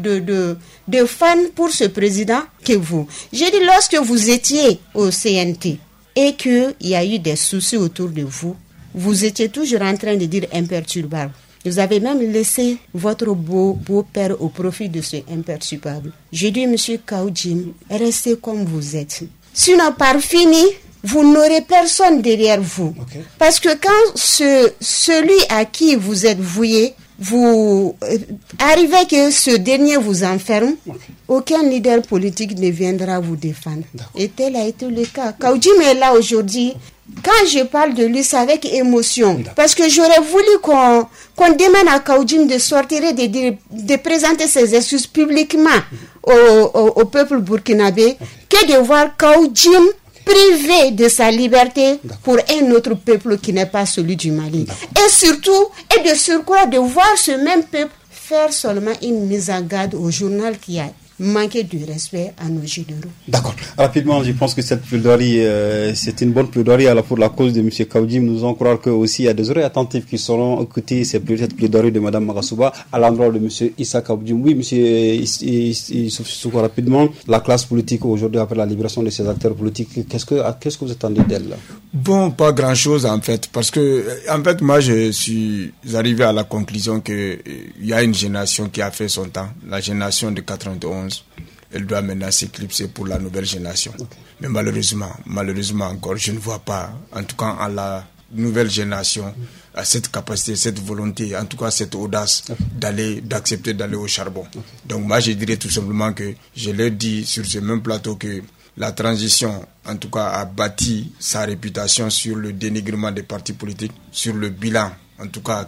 Speaker 4: de fans pour ce président que vous. J'ai dit, lorsque vous étiez au CNT et qu'il y a eu des soucis autour de vous, vous étiez toujours en train de dire imperturbable. Vous avez même laissé votre beau-père au profit de ce imperturbable. J'ai dit, monsieur Kaoudjim, restez comme vous êtes. Sinon, par fini, vous n'aurez personne derrière vous. Okay. Parce que quand celui à qui vous êtes voué, vous arrivez que ce dernier vous enferme, aucun leader politique ne viendra vous défendre. Et tel a été le cas. Kaoudjim est là aujourd'hui. Quand je parle de lui, c'est avec émotion. Parce que j'aurais voulu qu'on demande à Kaoudjim de sortir et de présenter ses excuses publiquement au peuple burkinabé, que de voir Kaoudjim privé de sa liberté pour un autre peuple qui n'est pas celui du Mali. Et surtout, et de surcroît, de voir ce même peuple faire seulement une mise en garde au journal qui a manquer du respect à nos généraux.
Speaker 1: D'accord. Rapidement, je pense que cette plaidoirie, c'est une bonne plaidoirie pour la cause de M. Kaoudjim. Nous allons croire que aussi il y a des oreilles attentives qui seront écoutées cette plaidoirie de Mme Magasouba à l'endroit de M. Issa Kaoudjim. Oui, M. Issa, rapidement, la classe politique aujourd'hui, après la libération de ces acteurs politiques, qu'est-ce que vous attendez d'elle?
Speaker 2: Bon, pas grand-chose en fait, parce que moi je suis arrivé à la conclusion que il y a une génération qui a fait son temps, la génération de 91. Elle doit maintenant s'éclipser pour la nouvelle génération. Okay. Mais malheureusement encore, je ne vois pas, en tout cas à la nouvelle génération, à cette capacité, cette volonté, en tout cas cette audace d'accepter d'aller au charbon. Okay. Donc moi je dirais tout simplement que je leur dis sur ce même plateau que la transition, en tout cas, a bâti sa réputation sur le dénigrement des partis politiques, sur le bilan, en tout cas,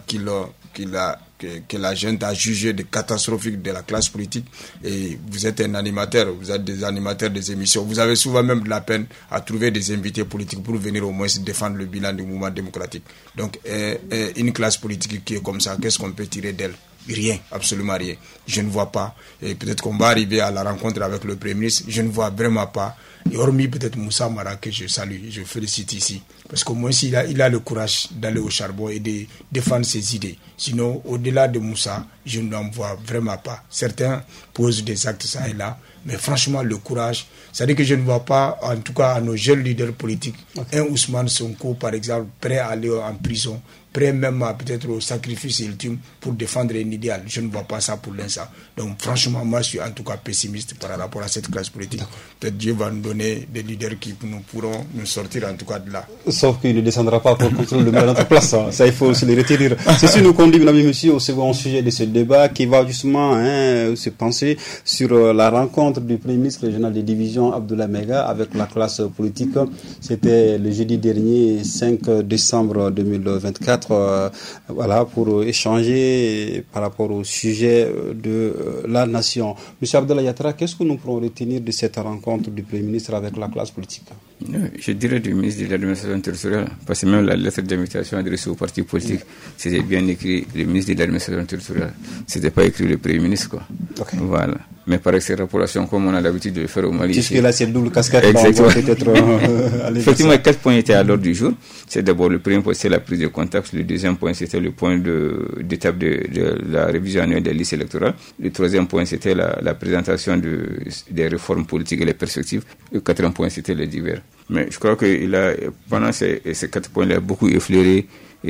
Speaker 2: que la junte a jugé de catastrophique de la classe politique. Et vous êtes un animateur, vous êtes des animateurs des émissions. Vous avez souvent même de la peine à trouver des invités politiques pour venir au moins défendre le bilan du mouvement démocratique. Donc, une classe politique qui est comme ça, qu'est-ce qu'on peut tirer d'elle? Rien, absolument rien. Je ne vois pas. Et peut-être qu'on va arriver à la rencontre avec le Premier ministre. Je ne vois vraiment pas. Et hormis peut-être Moussa Mara que je salue, je félicite ici. Parce qu'au moins il a le courage d'aller au charbon et de défendre ses idées. Sinon, au-delà de Moussa, je n'en vois vraiment pas. Certains posent des actes ça et là. Mais franchement, le courage, c'est-à-dire que je ne vois pas, en tout cas à nos jeunes leaders politiques, un Ousmane Sonko, par exemple, prêt à aller en prison, prêt même à peut-être au sacrifice ultime pour défendre un idéal. Je ne vois pas ça pour l'instant. Donc franchement, moi je suis en tout cas pessimiste par rapport à cette classe politique. Peut-être Dieu va nous donner des leaders qui nous pourront nous sortir en tout cas de là.
Speaker 1: Sauf qu'il ne descendra pas pour contrôler le mal dans notre place. Ça, il faut aussi le retirer. Ceci nous conduit, mesdames et messieurs, au second sujet de ce débat qui va justement se penser sur la rencontre du Premier ministre régional de division Abdoulaye Mega avec la classe politique. C'était le jeudi dernier, 5 décembre 2024. Voilà, pour échanger par rapport au sujet de la nation. Monsieur Abdoulaye Yatra, qu'est-ce que nous pourrons retenir de cette rencontre du Premier ministre avec la classe politique?
Speaker 3: Je dirais du ministre de l'administration territoriale, parce que même la lettre d'invitation adressée aux partis politiques, c'était bien écrit le ministre de l'administration territoriale. C'était pas écrit le Premier ministre, quoi. Okay. Voilà. Mais par extrapolation, comme on a l'habitude de le faire au Mali.
Speaker 1: Puisque là, c'est le double casquette.
Speaker 3: Exactement. Effectivement, 4 points étaient à l'ordre du jour. C'est d'abord le premier point, c'est la prise de contact. Le deuxième point, c'était le point d'étape de la révision annuelle des listes électorales. Le troisième point, c'était la présentation des réformes politiques et les perspectives. Le quatrième point, c'était les divers. Mais je crois que pendant ces 4 points, il a beaucoup effleuré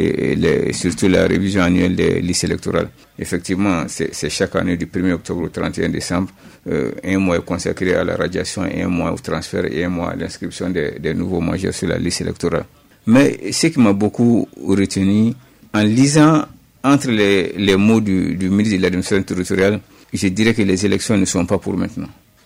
Speaker 3: et surtout la révision annuelle des listes électorales. Effectivement, c'est chaque année du 1er octobre au 31 décembre, un mois est consacré à la radiation, et un mois au transfert et un mois à l'inscription des nouveaux majeurs sur la liste électorale. Mais ce qui m'a beaucoup retenu, en lisant entre les mots du ministre de l'administration territoriale, je dirais que les élections ne sont pas pour maintenant.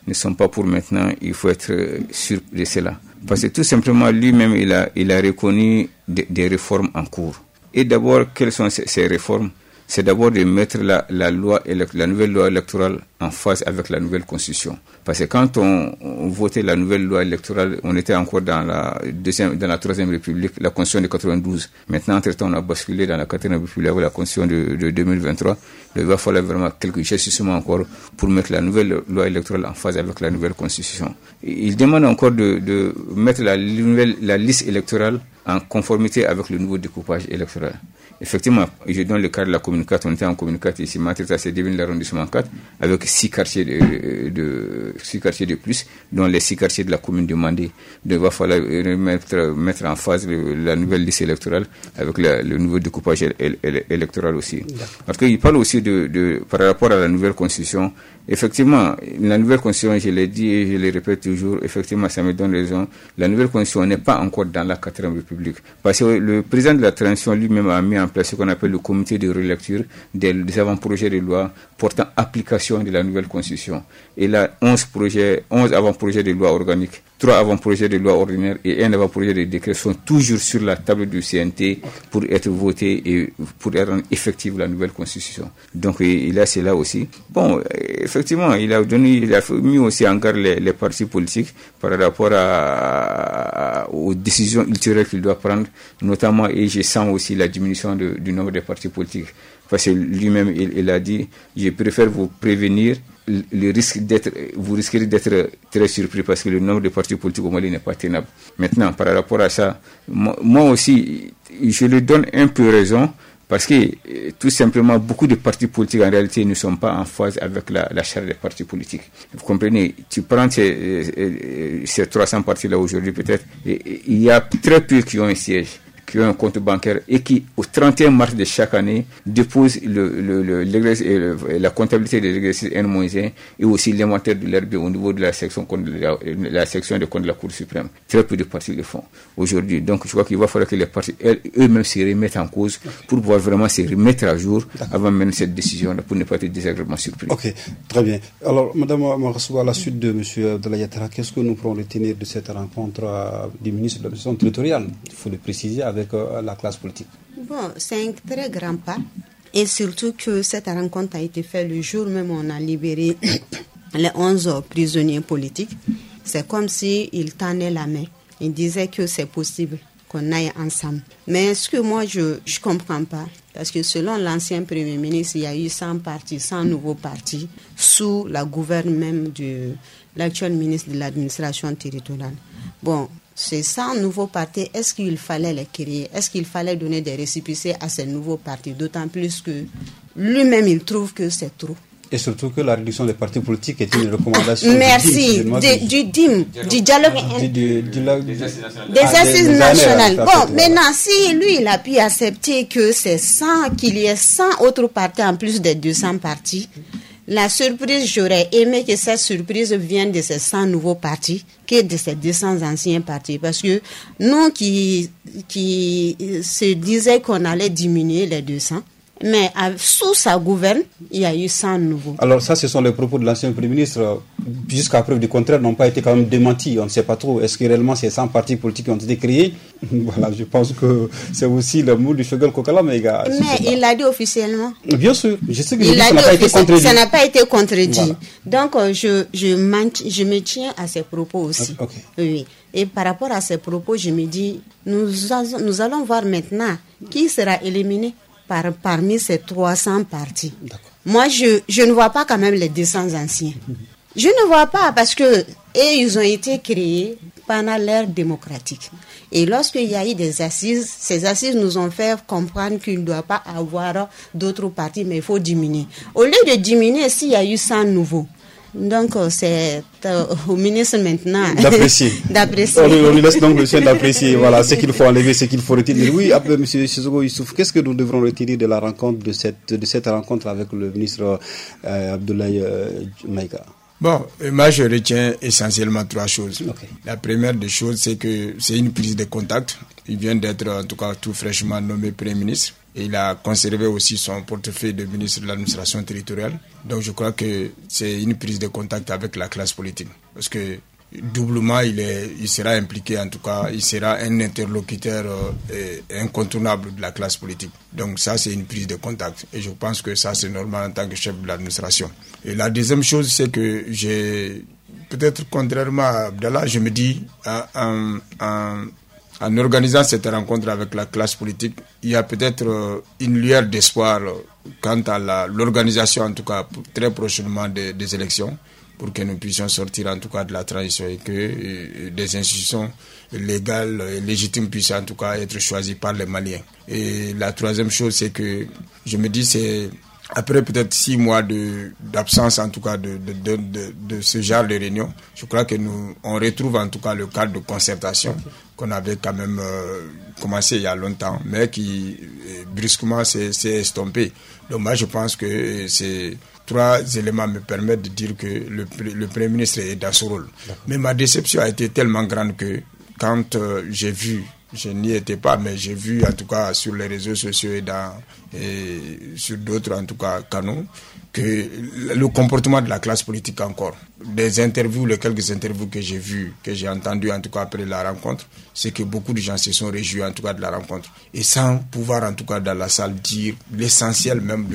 Speaker 3: Il faut être sûr de cela. Parce que tout simplement, lui-même, il a reconnu des réformes en cours. Et d'abord, quelles sont ces réformes? c'est d'abord de mettre la nouvelle loi électorale en phase avec la nouvelle constitution. Parce que quand on votait la nouvelle loi électorale, on était encore dans la Troisième République, la constitution de 92. Maintenant, entre-temps, on a basculé dans la Quatrième République avec la constitution de 2023. Il va falloir vraiment quelques ajustements encore pour mettre la nouvelle loi électorale en phase avec la nouvelle constitution. Il demande encore de mettre la liste électorale en conformité avec le nouveau découpage électoral. Effectivement, je donne le cas de la commune 4, on était en commune 4 ici, Matrita, c'est devenu l'arrondissement 4, avec 6 quartiers de plus, dont les 6 quartiers de la commune demandée. Donc, il va falloir mettre en phase la nouvelle liste électorale avec le nouveau découpage électoral aussi. Parce qu'il parle aussi par rapport à la nouvelle constitution. Effectivement, la nouvelle constitution, je l'ai dit et je le répète toujours, effectivement, ça me donne raison. La nouvelle constitution n'est pas encore dans la 4e République. Parce que le président de la transition lui-même a mis en place ce qu'on appelle le comité de relecture des avant-projets de loi portant application de la nouvelle constitution. Et là, 11 avant-projets de loi organiques, 3 avant-projets de loi ordinaire et 1 avant-projet de décret sont toujours sur la table du CNT pour être votés et pour rendre effective la nouvelle constitution. Donc, il a cela aussi. Bon, effectivement, il a mis aussi en garde les partis politiques par rapport aux décisions ultérieures qu'il doit prendre, notamment, et je sens aussi la diminution du nombre de partis politiques. Parce que lui-même, il a dit, je préfère vous prévenir, vous risquerez d'être très surpris parce que le nombre de partis politiques au Mali n'est pas tenable. Maintenant, par rapport à ça, moi aussi, je lui donne un peu raison parce que tout simplement, beaucoup de partis politiques en réalité ne sont pas en phase avec la charte des partis politiques. Vous comprenez, tu prends ces 300 partis-là aujourd'hui peut-être, et il y a très peu qui ont un siège, qui ont un compte bancaire et qui, au 31 mars de chaque année, déposent la comptabilité de l'exercice N-1 et aussi l'inventaire de l'herbe au niveau de la section de compte de la Cour suprême. Très peu de partis le font aujourd'hui. Donc, je crois qu'il va falloir que les partis eux-mêmes se remettent en cause pour pouvoir vraiment se remettre à jour avant même cette décision pour ne pas être désagréablement surpris.
Speaker 1: Ok, très bien. Alors, Madame Marassou, à la suite de M. Abdoulaye Yattara, qu'est-ce que nous pourrons retenir de cette rencontre du ministre de l'administration territoriale? Il faut le préciser avec la classe politique.
Speaker 4: Bon, c'est un très grand pas. Et surtout que cette rencontre a été faite le jour même où on a libéré les 11 prisonniers politiques. C'est comme s'il tenait la main. Il disait que c'est possible qu'on aille ensemble. Mais ce que moi, je ne comprends pas, parce que selon l'ancien Premier ministre, il y a eu 100 partis, 100 nouveaux partis sous la gouverne même de l'actuel ministre de l'administration territoriale. Bon, ces 100 nouveaux partis, est-ce qu'il fallait les créer? Est-ce qu'il fallait donner des récépissés à ces nouveaux partis? D'autant plus que lui-même, il trouve que c'est trop.
Speaker 1: Et surtout que la réduction des partis politiques est une recommandation.
Speaker 4: Merci. Du DIM, du dialogue des assises nationales. Bon, maintenant, si lui, il a pu accepter que c'est 100, qu'il y ait 100 autres partis en plus des 200 partis, la surprise, j'aurais aimé que cette surprise vienne de ces 100 nouveaux partis que de ces 200 anciens partis. Parce que nous qui se disaient qu'on allait diminuer les 200, mais sous sa gouverne, il y a eu 100 nouveaux.
Speaker 1: Alors ça, ce sont les propos de l'ancien Premier ministre, jusqu'à preuve du contraire, n'ont pas été quand même démentis. On ne sait pas trop. Est-ce que réellement ces 100 partis politiques ont été créés? Voilà, je pense que c'est aussi le mot du Shogun Kokala. Mais
Speaker 4: il l'a dit officiellement.
Speaker 1: Bien sûr. Je sais que
Speaker 4: ça n'a pas été contredit. Ça n'a pas été contredit. Voilà. Donc, je me tiens à ces propos aussi. Okay. Oui. Et par rapport à ces propos, je me dis, nous allons voir maintenant qui sera éliminé parmi ces 300 partis. Moi, je ne vois pas quand même les 200 anciens. Je ne vois pas parce que ils ont été créés pendant l'ère démocratique. Et lorsqu'il y a eu des assises, ces assises nous ont fait comprendre qu'il ne doit pas avoir d'autres partis, mais il faut diminuer. Au lieu de diminuer, s'il y a eu 100 nouveaux, donc c'est au ministre maintenant
Speaker 1: d'apprécier. On lui laisse donc le soin d'apprécier. Voilà, ce qu'il faut enlever, ce qu'il faut retirer. Oui, après M. Sissoko Youssouf, qu'est-ce que nous devrons retirer de la rencontre, de cette rencontre avec le ministre Abdoulaye Maïga?
Speaker 2: Bon, moi je retiens essentiellement 3 choses.
Speaker 1: Okay.
Speaker 2: La première des choses, c'est que c'est une prise de contact. Il vient d'être en tout cas tout fraîchement nommé Premier ministre. Et il a conservé aussi son portefeuille de ministre de l'administration territoriale. Donc je crois que c'est une prise de contact avec la classe politique. Parce que doublement, il sera impliqué, en tout cas, il sera un interlocuteur incontournable de la classe politique. Donc ça, c'est une prise de contact. Et je pense que ça, c'est normal en tant que chef de l'administration. Et la deuxième chose, c'est que peut-être contrairement à Abdallah, je me dis, en organisant cette rencontre avec la classe politique, il y a peut-être une lueur d'espoir quant à l'organisation, en tout cas très prochainement des élections, pour que nous puissions sortir en tout cas de la transition et que des institutions légales et légitimes puissent en tout cas être choisies par les Maliens. Et la troisième chose, c'est que je me dis, c'est après peut-être 6 mois d'absence en tout cas de ce genre de réunion, je crois que on retrouve en tout cas le cadre de concertation qu'on avait quand même commencé il y a longtemps, mais qui brusquement s'est estompé. Donc moi je pense que ces 3 éléments me permettent de dire que le Premier ministre est dans ce rôle. Mais ma déception a été tellement grande que quand j'ai vu, je n'y étais pas, mais j'ai vu en tout cas sur les réseaux sociaux et sur d'autres en tout cas canaux, que le comportement de la classe politique encore, des interviews, les quelques interviews que j'ai vues, que j'ai entendues en tout cas après la rencontre, c'est que beaucoup de gens se sont réjouis en tout cas de la rencontre. Et sans pouvoir en tout cas dans la salle dire l'essentiel même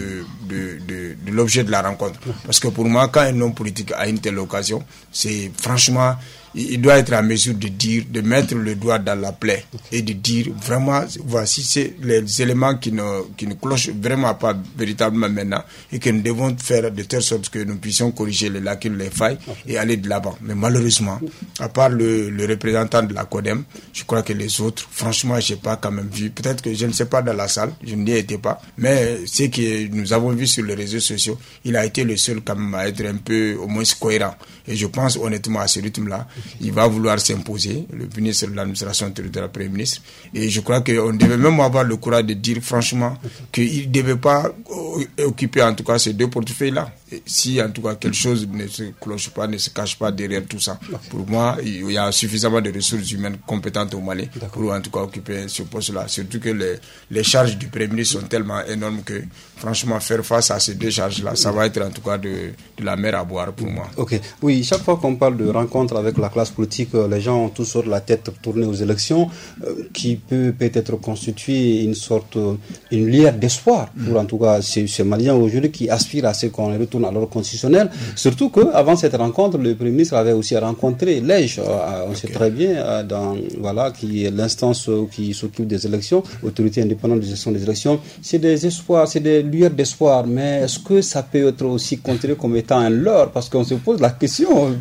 Speaker 2: de l'objet de la rencontre. Parce que pour moi, quand un homme politique a une telle occasion, c'est franchement, il doit être en mesure de mettre le doigt dans la plaie et de dire vraiment, voici c'est les éléments qui ne clochent vraiment pas véritablement maintenant et que nous devons faire de telle sorte que nous puissions corriger les lacunes, les failles et aller de l'avant. Mais malheureusement, à part le représentant de la CODEM, je crois que les autres, franchement, je n'ai pas quand même vu. Peut-être que je ne sais pas dans la salle, je n'y étais pas, mais ce que nous avons vu sur les réseaux sociaux, il a été le seul quand même à être un peu au moins cohérent. Et je pense honnêtement à ce rythme-là, il va vouloir s'imposer, le ministre de l'administration territoriale, Premier ministre. Et je crois qu'on devait même avoir le courage de dire franchement qu'il ne devait pas occuper en tout cas ces 2 portefeuilles-là. Et si en tout cas quelque chose ne se cloche pas, ne se cache pas derrière tout ça, pour moi, il y a suffisamment de ressources humaines compétentes au Mali pour en tout cas occuper ce poste-là. Surtout que les charges du Premier ministre sont tellement énormes que franchement faire face à ces 2 charges-là, ça va être en tout cas de la mer à boire pour moi.
Speaker 1: Ok, oui, chaque fois qu'on parle de rencontre avec la classe politique, les gens ont tous sorte la tête tournée aux élections, qui peut-être constituer une lueur d'espoir pour en tout cas ces Maliens aujourd'hui qui aspirent à ce qu'on retourne à l'ordre constitutionnel. Surtout qu'avant cette rencontre, le Premier ministre avait aussi rencontré l'EJ, on sait très bien, qui est l'instance qui s'occupe des élections, autorité indépendante de gestion des élections. C'est des espoirs, c'est des lueurs d'espoir, mais est-ce que ça peut être aussi considéré comme étant un leurre? Parce qu'on se pose la question,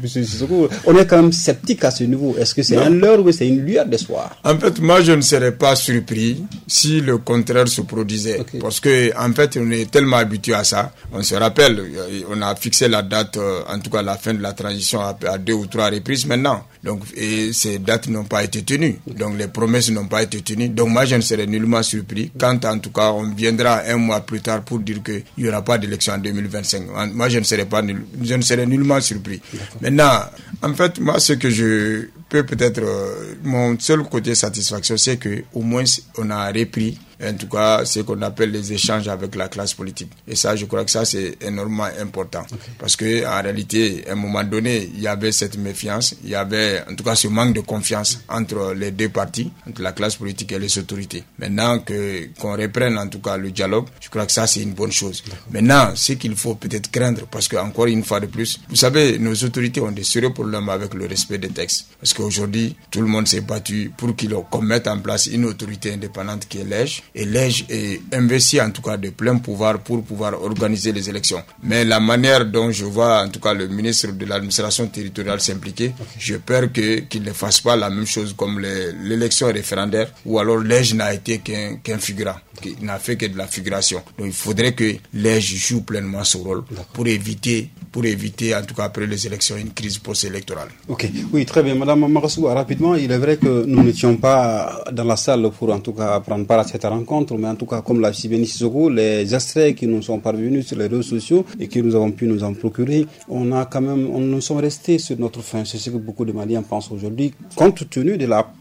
Speaker 1: on est quand même sceptique à ce niveau. Est-ce que c'est un leurre ou c'est une lueur d'espoir?
Speaker 2: En fait, moi, je ne serais pas surpris si le contraire se produisait. Okay. Parce que, en fait, on est tellement habitué à ça. On se rappelle, on a fixé la date, en tout cas la fin de la transition à 2 ou 3 reprises maintenant. Donc, et ces dates n'ont pas été tenues. Donc, les promesses n'ont pas été tenues. Donc, moi, je ne serais nullement surpris quand, en tout cas, on viendra 1 mois plus tard pour dire qu'il n'y aura pas d'élection en 2025. Moi, je ne serais nullement surpris. Maintenant, en fait, moi, ce que je peux peut-être, mon seul côté satisfaction, c'est que au moins on a repris, en tout cas, ce qu'on appelle les échanges avec la classe politique. Et ça, je crois que ça, c'est énormément important. Okay. Parce que, en réalité, à un moment donné, il y avait cette méfiance, il y avait, en tout cas, ce manque de confiance entre les 2 parties, entre la classe politique et les autorités. Maintenant qu'on reprenne, en tout cas, le dialogue, je crois que ça, c'est une bonne chose. Maintenant, ce qu'il faut peut-être craindre, parce que, encore une fois de plus, vous savez, nos autorités ont des sérieux problèmes avec le respect des textes. Parce qu'aujourd'hui, tout le monde s'est battu pour qu'on mette en place une autorité indépendante qui est l'EJ. Et l'EJ est investi en tout cas de plein pouvoir pour pouvoir organiser les élections. Mais la manière dont je vois en tout cas le ministre de l'administration territoriale s'impliquer, j'ai peur qu'il ne fasse pas la même chose comme l'élection référendaire, ou alors l'EJ n'a été qu'un figurant, qui n'a fait que de la figuration. Donc il faudrait que l'EJ joue pleinement son rôle pour éviter en tout cas après les élections une crise post-électorale.
Speaker 1: Ok, oui, très bien. Madame Marassou, rapidement, il est vrai que nous n'étions pas dans la salle pour en tout cas prendre part à cette rencontre, mais en tout cas, comme l'a dit Béni Sissoko, les extraits qui nous sont parvenus sur les réseaux sociaux et que nous avons pu nous en procurer, nous sommes restés sur notre faim. C'est ce que beaucoup de Maliens pensent aujourd'hui, compte tenu de la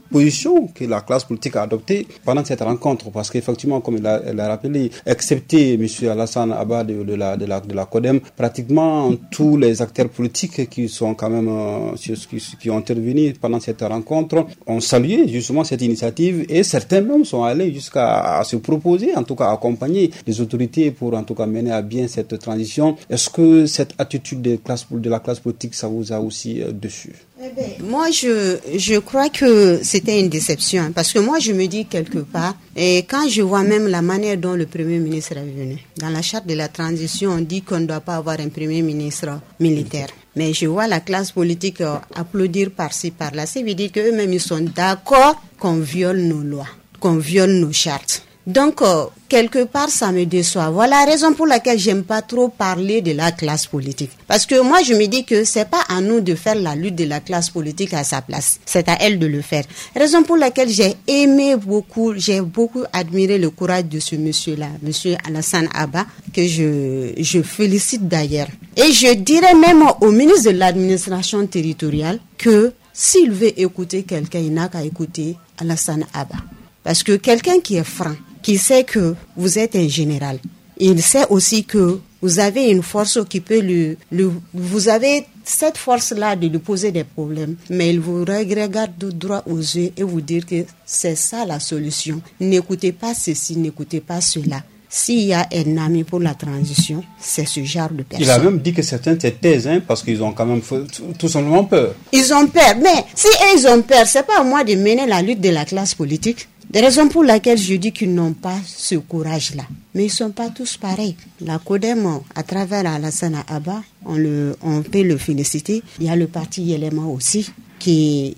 Speaker 1: position que la classe politique a adoptée pendant cette rencontre, parce qu'effectivement, comme elle a rappelé, excepté M. Alassane Abba de la CODEM, pratiquement tous les acteurs politiques qui sont quand même qui ont intervenu pendant cette rencontre ont salué justement cette initiative, et certains même sont allés jusqu'à se proposer, en tout cas accompagner les autorités pour en tout cas mener à bien cette transition. Est-ce que cette attitude de la classe politique, ça vous a aussi dessus?
Speaker 4: Moi, je crois que c'était une déception, parce que moi, je me dis quelque part, et quand je vois même la manière dont le Premier ministre est venu, dans la charte de la transition, on dit qu'on ne doit pas avoir un Premier ministre militaire. Mais je vois la classe politique applaudir par-ci, par-là. Ça veut dire qu'eux-mêmes, ils sont d'accord qu'on viole nos lois, qu'on viole nos chartes. Donc, quelque part, ça me déçoit. Voilà la raison pour laquelle j'aime pas trop parler de la classe politique. Parce que moi, je me dis que c'est pas à nous de faire la lutte de la classe politique à sa place. C'est à elle de le faire. Raison pour laquelle j'ai beaucoup admiré le courage de ce monsieur-là, monsieur Alassane Abba, que je félicite d'ailleurs. Et je dirais même au ministre de l'administration territoriale que s'il veut écouter quelqu'un, il n'a qu'à écouter Alassane Abba. Parce que quelqu'un qui est franc, qui sait que vous êtes un général, il sait aussi que vous avez une force qui peut vous avez cette force-là de lui poser des problèmes, mais il vous regarde droit aux yeux et vous dire que c'est ça la solution. N'écoutez pas ceci, n'écoutez pas cela. S'il y a un ami pour la transition, c'est ce genre de personne.
Speaker 1: Il a même dit que certains se taisent, parce qu'ils ont quand même tout simplement peur.
Speaker 4: Ils ont peur, mais si ils ont peur, c'est pas à moi de mener la lutte de la classe politique. Des raisons pour lesquelles je dis qu'ils n'ont pas ce courage-là. Mais ils ne sont pas tous pareils. La CODEM, à travers Alassane Abba, on peut le féliciter. Il y a le parti Yelema aussi, qui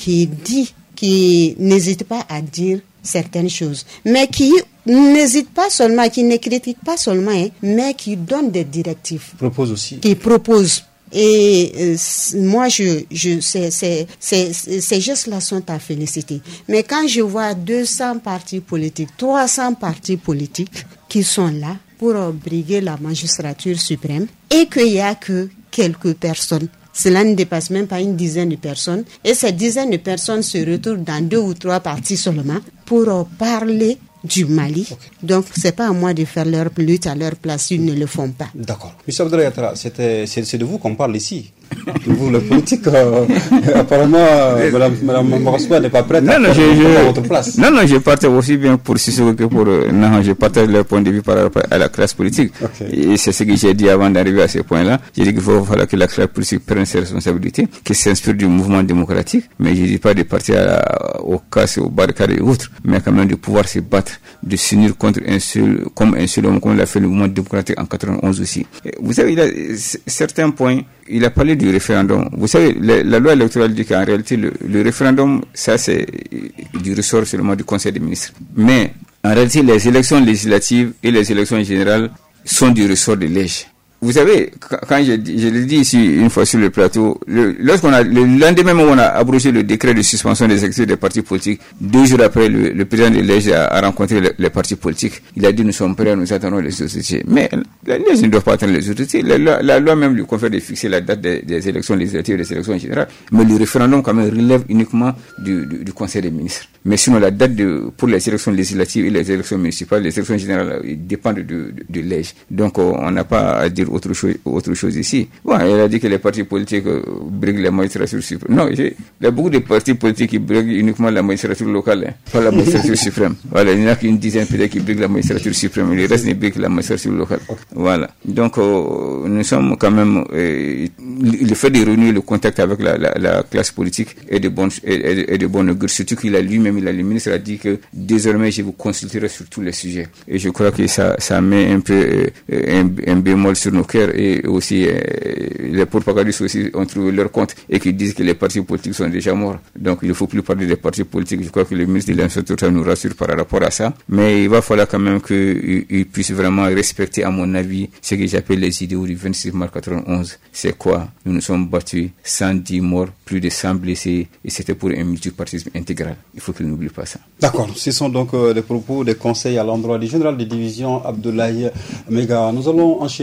Speaker 4: n'hésite pas à dire certaines choses. Mais qui n'hésite pas seulement, qui ne critique pas seulement, mais qui donne des directives.
Speaker 1: Propose aussi.
Speaker 4: Qui propose. Et moi, ces gestes-là sont à féliciter. Mais quand je vois 200 partis politiques, 300 partis politiques qui sont là pour briguer la magistrature suprême, et qu'il n'y a que quelques personnes, cela ne dépasse même pas une dizaine de personnes, et ces dizaines de personnes se retrouvent dans 2 ou 3 partis seulement pour parler du Mali. Okay. Donc, c'est pas à moi de faire leur lutte à leur place, ils ne le font pas.
Speaker 1: D'accord. M. Abdoulaye Yattara, c'est de vous qu'on parle ici. Vous, le politique, apparemment, Mme Morospa n'est pas prête à faire votre place.
Speaker 3: Non, je partage aussi bien pour Sissoko que pour Nahan. Je partage leur point de vue par rapport à la classe politique. Okay. Et c'est ce que j'ai dit avant d'arriver à ce point-là. J'ai dit qu'il faut falloir que la classe politique prenne ses responsabilités, qu'elle s'inspire du mouvement démocratique. Mais je ne dis pas de partir au casse, au barricade et autres, mais quand même de pouvoir se battre, de s'unir contre un seul homme, comme l'a fait le mouvement démocratique en 91 aussi. Et vous savez, il y a certains points. Il a parlé du référendum. Vous savez, la loi électorale dit qu'en réalité, le référendum, ça c'est du ressort seulement du Conseil des ministres. Mais en réalité, les élections législatives et les élections générales sont du ressort de l'EJ. Vous savez, quand je l'ai dit ici une fois sur le plateau, le lendemain où on a abrogé le décret de suspension des activités des partis politiques, 2 jours après, le président de l'EJ a rencontré les partis politiques. Il a dit nous sommes prêts, nous attendons les autorités. Mais l'EJ ne doit pas attendre les autorités. La loi même lui confère de fixer la date des élections législatives et des élections générales. Mais le référendum quand même relève uniquement du Conseil des ministres. Mais sinon la date pour les élections législatives et les élections municipales, les élections générales dépendent de l'EJ. Donc on n'a pas à dire autre chose ici. Bon, elle a dit que les partis politiques briguent la magistrature suprême. Non, il y a beaucoup de partis politiques qui briguent uniquement la magistrature locale, pas la magistrature suprême. Voilà, il n'y en a qu'une dizaine peut-être qui briguent la magistrature suprême, le reste ne brigue la magistrature locale. Voilà. Donc, nous sommes quand même, le fait de renouer le contact avec la classe politique est de bonne augure, surtout qu'il a lui-même, le ministre a dit que désormais je vous consulterai sur tous les sujets. Et je crois que ça met un peu un bémol sur nos cœurs, et aussi les propagandistes aussi ont trouvé leur compte et qui disent que les partis politiques sont déjà morts. Donc il ne faut plus parler des partis politiques. Je crois que le ministre de l'Infrastructure nous rassure par rapport à ça. Mais il va falloir quand même qu'il puisse vraiment respecter, à mon avis, ce que j'appelle les idéaux du 26 mars 91. C'est quoi? Nous nous sommes battus, 110 morts, plus de 100 blessés, et c'était pour un multipartisme intégral. Il faut qu'il n'oublie pas ça.
Speaker 1: D'accord. Ce sont donc des propos, des conseils à l'endroit du général de division Abdoulaye Mega. Nous allons enchaîner avec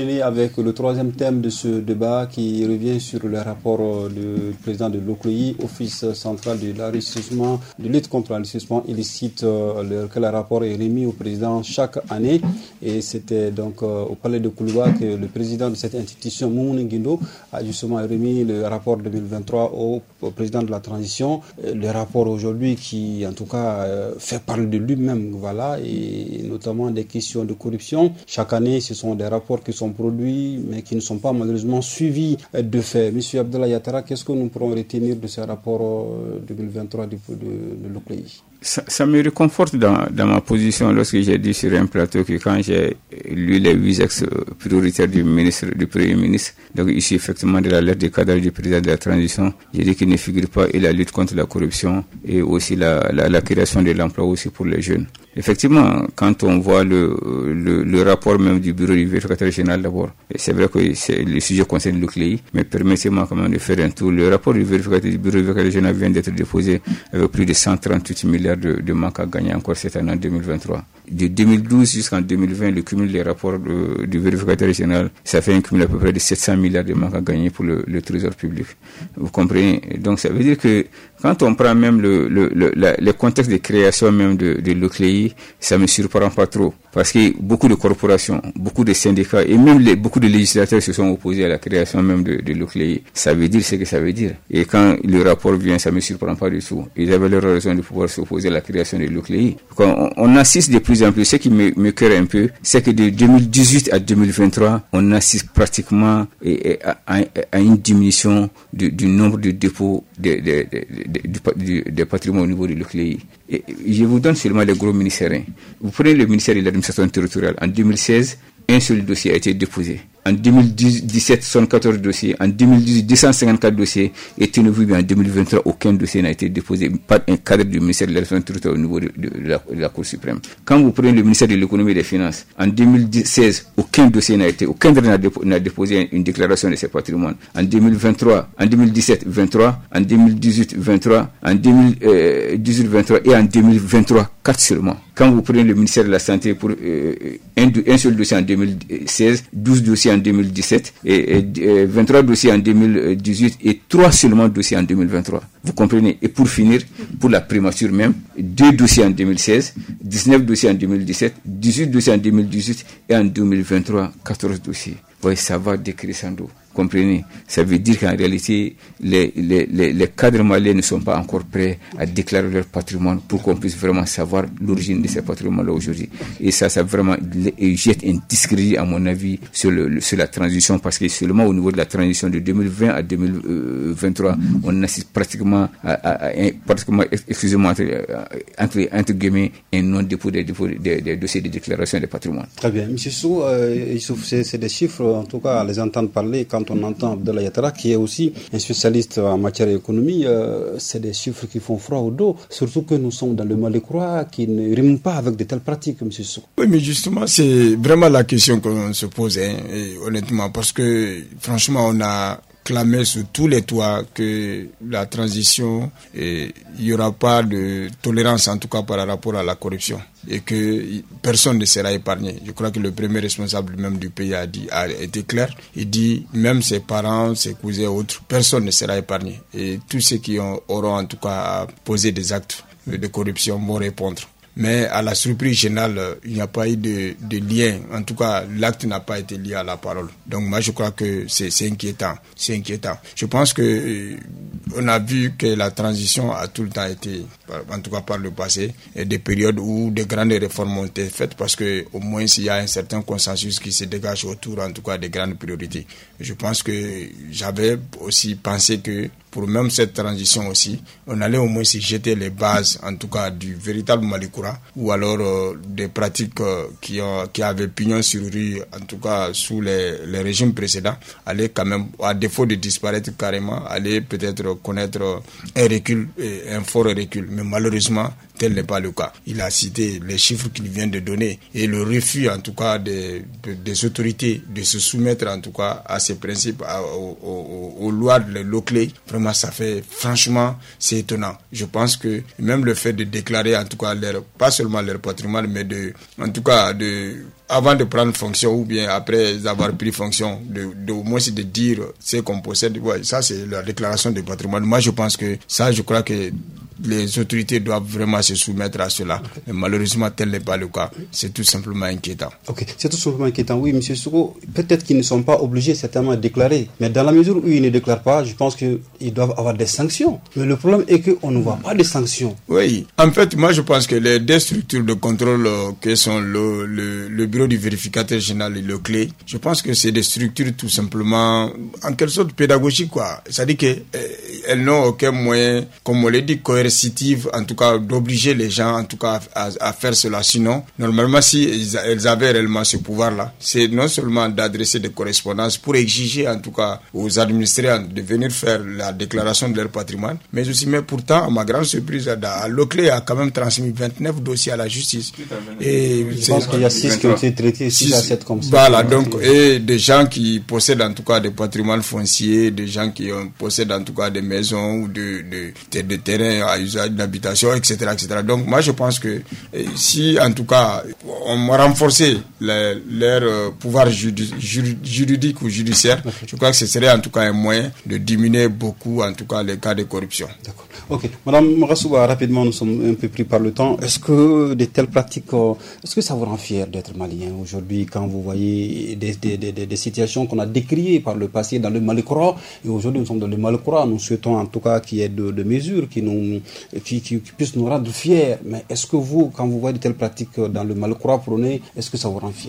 Speaker 1: avec le troisième thème de ce débat qui revient sur le rapport du président de l'OCLEI, Office central de l'enrichissement, de lutte contre l'enrichissement illicite, que le rapport est remis au président chaque année. Et c'était donc au palais de Koulouba que le président de cette institution, Moumouni Guindo, a justement remis le rapport 2023 au président de la transition. Le rapport aujourd'hui qui, en tout cas, fait parler de lui-même, voilà, et notamment des questions de corruption. Chaque année, ce sont des rapports qui sont produits, mais qui ne sont pas malheureusement suivis de fait. Monsieur Abdoulaye Yattara, qu'est-ce que nous pourrons retenir de ce rapport 2023 de l'OCLEI?
Speaker 3: Ça me réconforte dans ma position lorsque j'ai dit sur un plateau que quand j'ai lu les 8 axes prioritaires du Premier ministre, donc ici effectivement de la lettre de cadre du président de la transition, j'ai dit qu'il ne figure pas et la lutte contre la corruption et aussi la création de l'emploi aussi pour les jeunes. Effectivement, quand on voit le rapport même du bureau du vérificateur général d'abord, c'est vrai que le sujet concerne l'OCLEI, mais permettez-moi quand même de faire un tour. Le rapport du bureau du vérificateur général vient d'être déposé avec plus de 138 milliards de manque à gagner encore cette année en 2023. De 2012 jusqu'en 2020, le cumul des rapports du vérificateur général, ça fait un cumul à peu près de 700 milliards de manque à gagner pour le trésor public. Vous comprenez? Donc ça veut dire que quand on prend même le contexte de création même de l'OCLEI, ça me surprend pas trop. Parce que beaucoup de corporations, beaucoup de syndicats et même beaucoup de législateurs se sont opposés à la création même de l'OCLEI. Ça veut dire ce que ça veut dire. Et quand le rapport vient, ça me surprend pas du tout. Ils avaient leur raison de pouvoir s'opposer à la création de l'OCLEI. On assiste de plus en plus, ce qui me cœur un peu, c'est que de 2018 à 2023, on assiste pratiquement à une diminution du nombre de dépôts des patrimoines au niveau de l'OCLEI. Et je vous donne seulement les gros ministères. Vous prenez le ministère de l'administration territoriale. En 2016, un seul dossier a été déposé. En 2017, 74 dossiers. En 2018, 254 dossiers. Et tenez-vous, en 2023, aucun dossier n'a été déposé par un cadre du ministère de l'administration territoriale au niveau de la Cour suprême. Quand vous prenez le ministère de l'économie et des finances, en 2016, aucun dossier aucun n'a déposé une déclaration de ses patrimoines. En 2023, en 2017, 23. En 2018, 23. En 2018, 23. Et en 2023, 4 seulement. Quand vous prenez le ministère de la Santé pour un seul dossier en 2016, 12 dossiers en 2017, et 23 dossiers en 2018 et 3 seulement dossiers en 2023. Vous comprenez? Et pour finir, pour la primature même, 2 dossiers en 2016, 19 dossiers en 2017, 18 dossiers en 2018 et en 2023, 14 dossiers. Vous voyez, ça va décrescendo. Comprenez? Ça veut dire qu'en réalité, les cadres maliens ne sont pas encore prêts à déclarer leur patrimoine pour qu'on puisse vraiment savoir l'origine de ces patrimoines-là aujourd'hui. Et ça vraiment jette un discrédit, à mon avis, sur la transition, parce que seulement au niveau de la transition de 2020 à 2023, on assiste pratiquement excusez-moi, entre guillemets, un non-dépôt des dossiers de déclaration des patrimoines.
Speaker 1: Très bien. M. Sou, c'est des chiffres, en tout cas, à les entendre parler, quand on entend Abdoulaye Yattara, qui est aussi un spécialiste en matière d'économie, c'est des chiffres qui font froid au dos, surtout que nous sommes dans le Mali-Croix, qui ne riment pas avec de telles pratiques, M. Sou.
Speaker 2: Oui, mais justement, c'est vraiment la question qu'on se pose, honnêtement, parce que, franchement, on a clamé sur tous les toits que la transition, il n'y aura pas de tolérance, en tout cas par rapport à la corruption, et que personne ne sera épargné. Je crois que le premier responsable même du pays a été clair. Il dit, même ses parents, ses cousins, autres, personne ne sera épargné. Et tous ceux qui auront en tout cas posé des actes de corruption vont répondre. Mais à la surprise générale, il n'y a pas eu de lien. En tout cas, l'acte n'a pas été lié à la parole. Donc moi, je crois que c'est inquiétant. C'est inquiétant. Je pense que on a vu que la transition a tout le temps été, en tout cas par le passé, des périodes où de grandes réformes ont été faites parce que au moins il y a un certain consensus qui se dégage autour, en tout cas, des grandes priorités. Je pense que j'avais aussi pensé que pour même cette transition aussi, on allait au moins s'y jeter les bases, en tout cas, du véritable Mali-Croix, ou alors des pratiques qui avaient pignon sur rue, en tout cas sous les régimes précédents, allaient quand même, à défaut de disparaître carrément, allaient peut-être connaître un recul, un fort recul. Mais malheureusement, tel n'est pas le cas. Il a cité les chiffres qu'il vient de donner et le refus en tout cas des autorités de se soumettre en tout cas à ces principes, aux lois de l'OCLE. Vraiment, ça fait, franchement, c'est étonnant. Je pense que même le fait de déclarer en tout cas pas seulement leur patrimoine, mais avant de prendre fonction ou bien après avoir pris fonction, au moins c'est de dire ce qu'on possède. Ouais, ça c'est la déclaration de patrimoine. Moi je pense que ça, je crois que les autorités doivent vraiment se soumettre à cela. Okay. Mais malheureusement, tel n'est pas le cas. C'est tout simplement inquiétant.
Speaker 1: Ok, c'est tout simplement inquiétant. Oui, M. Soro, peut-être qu'ils ne sont pas obligés certainement de déclarer. Mais dans la mesure où ils ne déclarent pas, je pense qu'ils doivent avoir des sanctions. Mais le problème est qu'on ne voit pas de sanctions.
Speaker 2: Oui, en fait, moi je pense que les deux structures de contrôle que sont le bureau du vérificateur général et le CLE, je pense que c'est des structures tout simplement en quelque sorte pédagogiques, quoi. C'est-à-dire qu'elles n'ont aucun moyen, comme on l'a dit, coercitive, en tout cas d'obliger les gens en tout cas à faire cela. Sinon, normalement, si elles avaient réellement ce pouvoir-là, c'est non seulement d'adresser des correspondances pour exiger en tout cas aux administrés de venir faire la déclaration de leur patrimoine, mais aussi, mais pourtant, à ma grande surprise, l'OCLE a quand même transmis 29 dossiers à la justice.
Speaker 1: Et je pense qu'il y a 6 qui ont été traités, 6 à 7 comme ça.
Speaker 2: Voilà, donc, et des gens qui possèdent en tout cas des patrimoines fonciers, des gens qui possèdent en tout cas des maisons ou des terrains à usage d'habitation, etc., etc. Donc, moi, je pense que si, en tout cas, on renforçait leur pouvoir juridique ou judiciaire, je crois que ce serait en tout cas un moyen de diminuer beaucoup, en tout cas, les cas de corruption.
Speaker 1: D'accord. Ok. Madame Rassouba, rapidement, nous sommes un peu pris par le temps. Est-ce que de telles pratiques, est-ce que ça vous rend fier d'être malien aujourd'hui quand vous voyez des situations qu'on a décriées par le passé dans le Mali-Kora, et aujourd'hui nous sommes dans le Mali-Kora, nous souhaitons en tout cas qu'il y ait de mesures qui puissent nous rendre fiers. Mais est-ce que vous, quand vous voyez de telles pratiques dans le Mali-Kora prôné, est-ce que ça vous rend fier?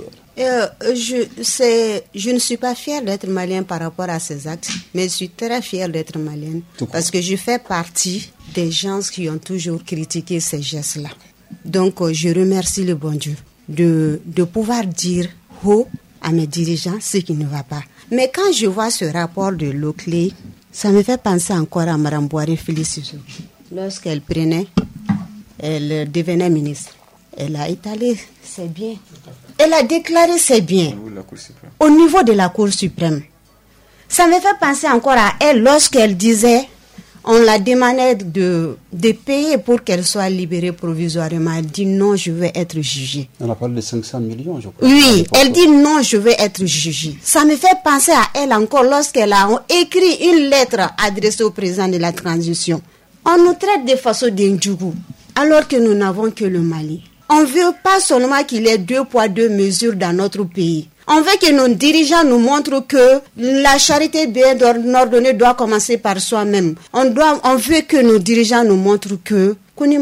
Speaker 4: Je ne suis pas fière d'être malien par rapport à ces actes, mais je suis très fière d'être malienne parce que je fais partie des gens qui ont toujours critiqué ces gestes-là. Donc, je remercie le bon Dieu de pouvoir dire haut à mes dirigeants ce qui ne va pas. Mais quand je vois ce rapport de l'OCLE, ça me fait penser encore à Mme Boiré Félix. Lorsqu'elle elle devenait ministre. Elle a étalé ses biens. Elle a déclaré ses biens au niveau de la Cour suprême. Ça me fait penser encore à elle lorsqu'elle disait, on la demandait de payer pour qu'elle soit libérée provisoirement. Elle dit non, je veux être jugée.
Speaker 1: On a parlé de 500 millions, je crois.
Speaker 4: Oui, elle dit non, je veux être jugée. Ça me fait penser à elle encore lorsqu'elle a écrit une lettre adressée au président de la transition. On nous traite de façon d'Indjougou, alors que nous n'avons que le Mali. On ne veut pas seulement qu'il y ait 2 poids 2 mesures dans notre pays. On veut que nos dirigeants nous montrent que la charité bien ordonnée doit commencer par soi-même. On veut que nos dirigeants nous montrent que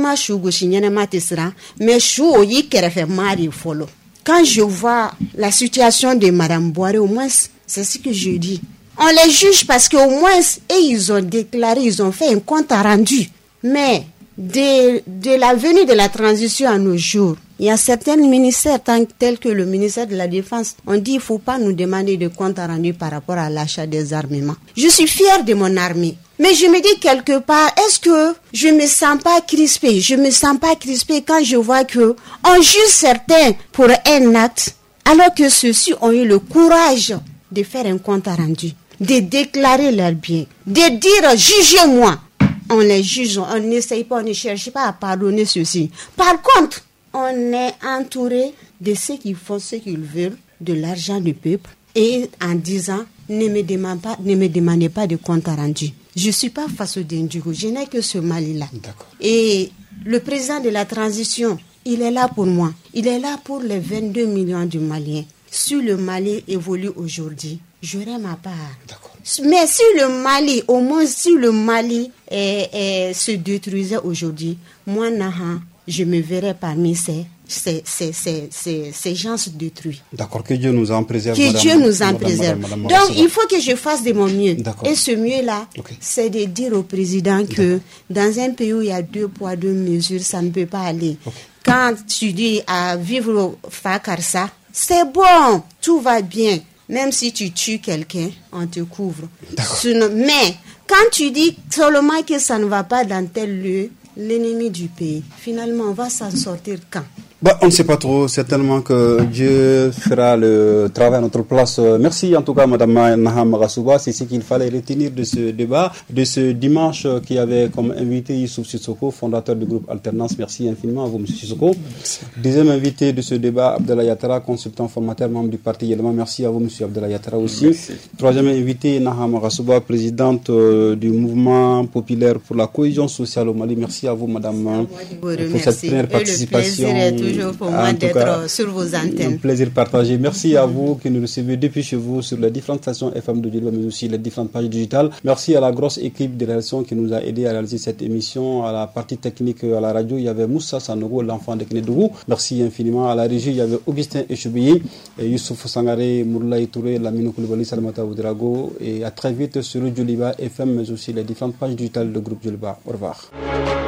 Speaker 4: quand je vois la situation de Mme Boiré, au moins, c'est ce que je dis. On les juge parce qu'au moins, ils ont déclaré, ils ont fait un compte rendu. Mais de la venue de la transition à nos jours, il y a certains ministères tels que le ministère de la Défense, on dit qu'il ne faut pas nous demander de compte rendu par rapport à l'achat des armements. Je suis fière de mon armée, mais je me dis quelque part, est-ce que je ne me sens pas crispée? Je ne me sens pas crispée quand je vois que on juge certains pour un acte, alors que ceux-ci ont eu le courage de faire un compte rendu, de déclarer leurs biens, de dire jugez-moi. On les juge, on n'essaye pas, on ne cherche pas à pardonner ceux-ci. Par contre, on est entouré de ceux qui font ce qu'ils veulent, de l'argent du peuple, et en disant, ne me demandez pas de compte rendu. Je ne suis pas face au Dendjougou, je n'ai que ce Mali-là. D'accord. Et le président de la transition, il est là pour moi. Il est là pour les 22 millions de Maliens. Si le Mali évolue aujourd'hui, j'aurai ma part. D'accord. Mais si le Mali, au moins si le Mali se détruisait aujourd'hui, moi, je me verrais parmi ces gens se détruits.
Speaker 1: D'accord, que Dieu nous en préserve.
Speaker 4: Que Dieu nous en préserve. Donc, il faut que je fasse de mon mieux. D'accord. Et ce mieux-là, c'est de dire au président que dans un pays où il y a 2 poids 2 mesures, ça ne peut pas aller. Okay. Quand tu dis à vivre au Fakarsa, c'est bon, tout va bien. Même si tu tues quelqu'un, on te couvre. Mais quand tu dis seulement que ça ne va pas dans tel lieu, l'ennemi du pays, finalement, on va s'en sortir quand?
Speaker 1: On ne sait pas trop, certainement que Dieu fera le travail à notre place. Merci en tout cas Madame Naham Rassouba, c'est ce qu'il fallait retenir de ce débat, de ce dimanche qui avait comme invité Youssouf Sissoko, fondateur du groupe Alternance. Merci infiniment à vous M. Sissoko. Deuxième invité de ce débat, Abdallah Yattara, consultant formateur, membre du parti Yelema. Merci à vous M. Abdallah Yattara aussi. Merci. Troisième invité, Naham Rassouba, présidente du mouvement populaire pour la cohésion sociale au Mali. Merci à vous Madame pour cette première participation.
Speaker 4: Pour moi d'être sur vos antennes.
Speaker 1: Un plaisir partagé. Merci à vous qui nous recevez depuis chez vous sur les différentes stations FM de Djoliba, mais aussi les différentes pages digitales. Merci à la grosse équipe de rédaction qui nous a aidé à réaliser cette émission. À la partie technique à la radio, il y avait Moussa Sanogo, l'enfant de Kénédougou. Merci infiniment. À la régie, il y avait Augustin Echoubiyi, Youssouf Sangaré, Mourlaï Touré, Lamine Koulibaly, Salamata Oudrago. Et à très vite sur Djoliba FM, mais aussi les différentes pages digitales du groupe Djoliba. Au revoir.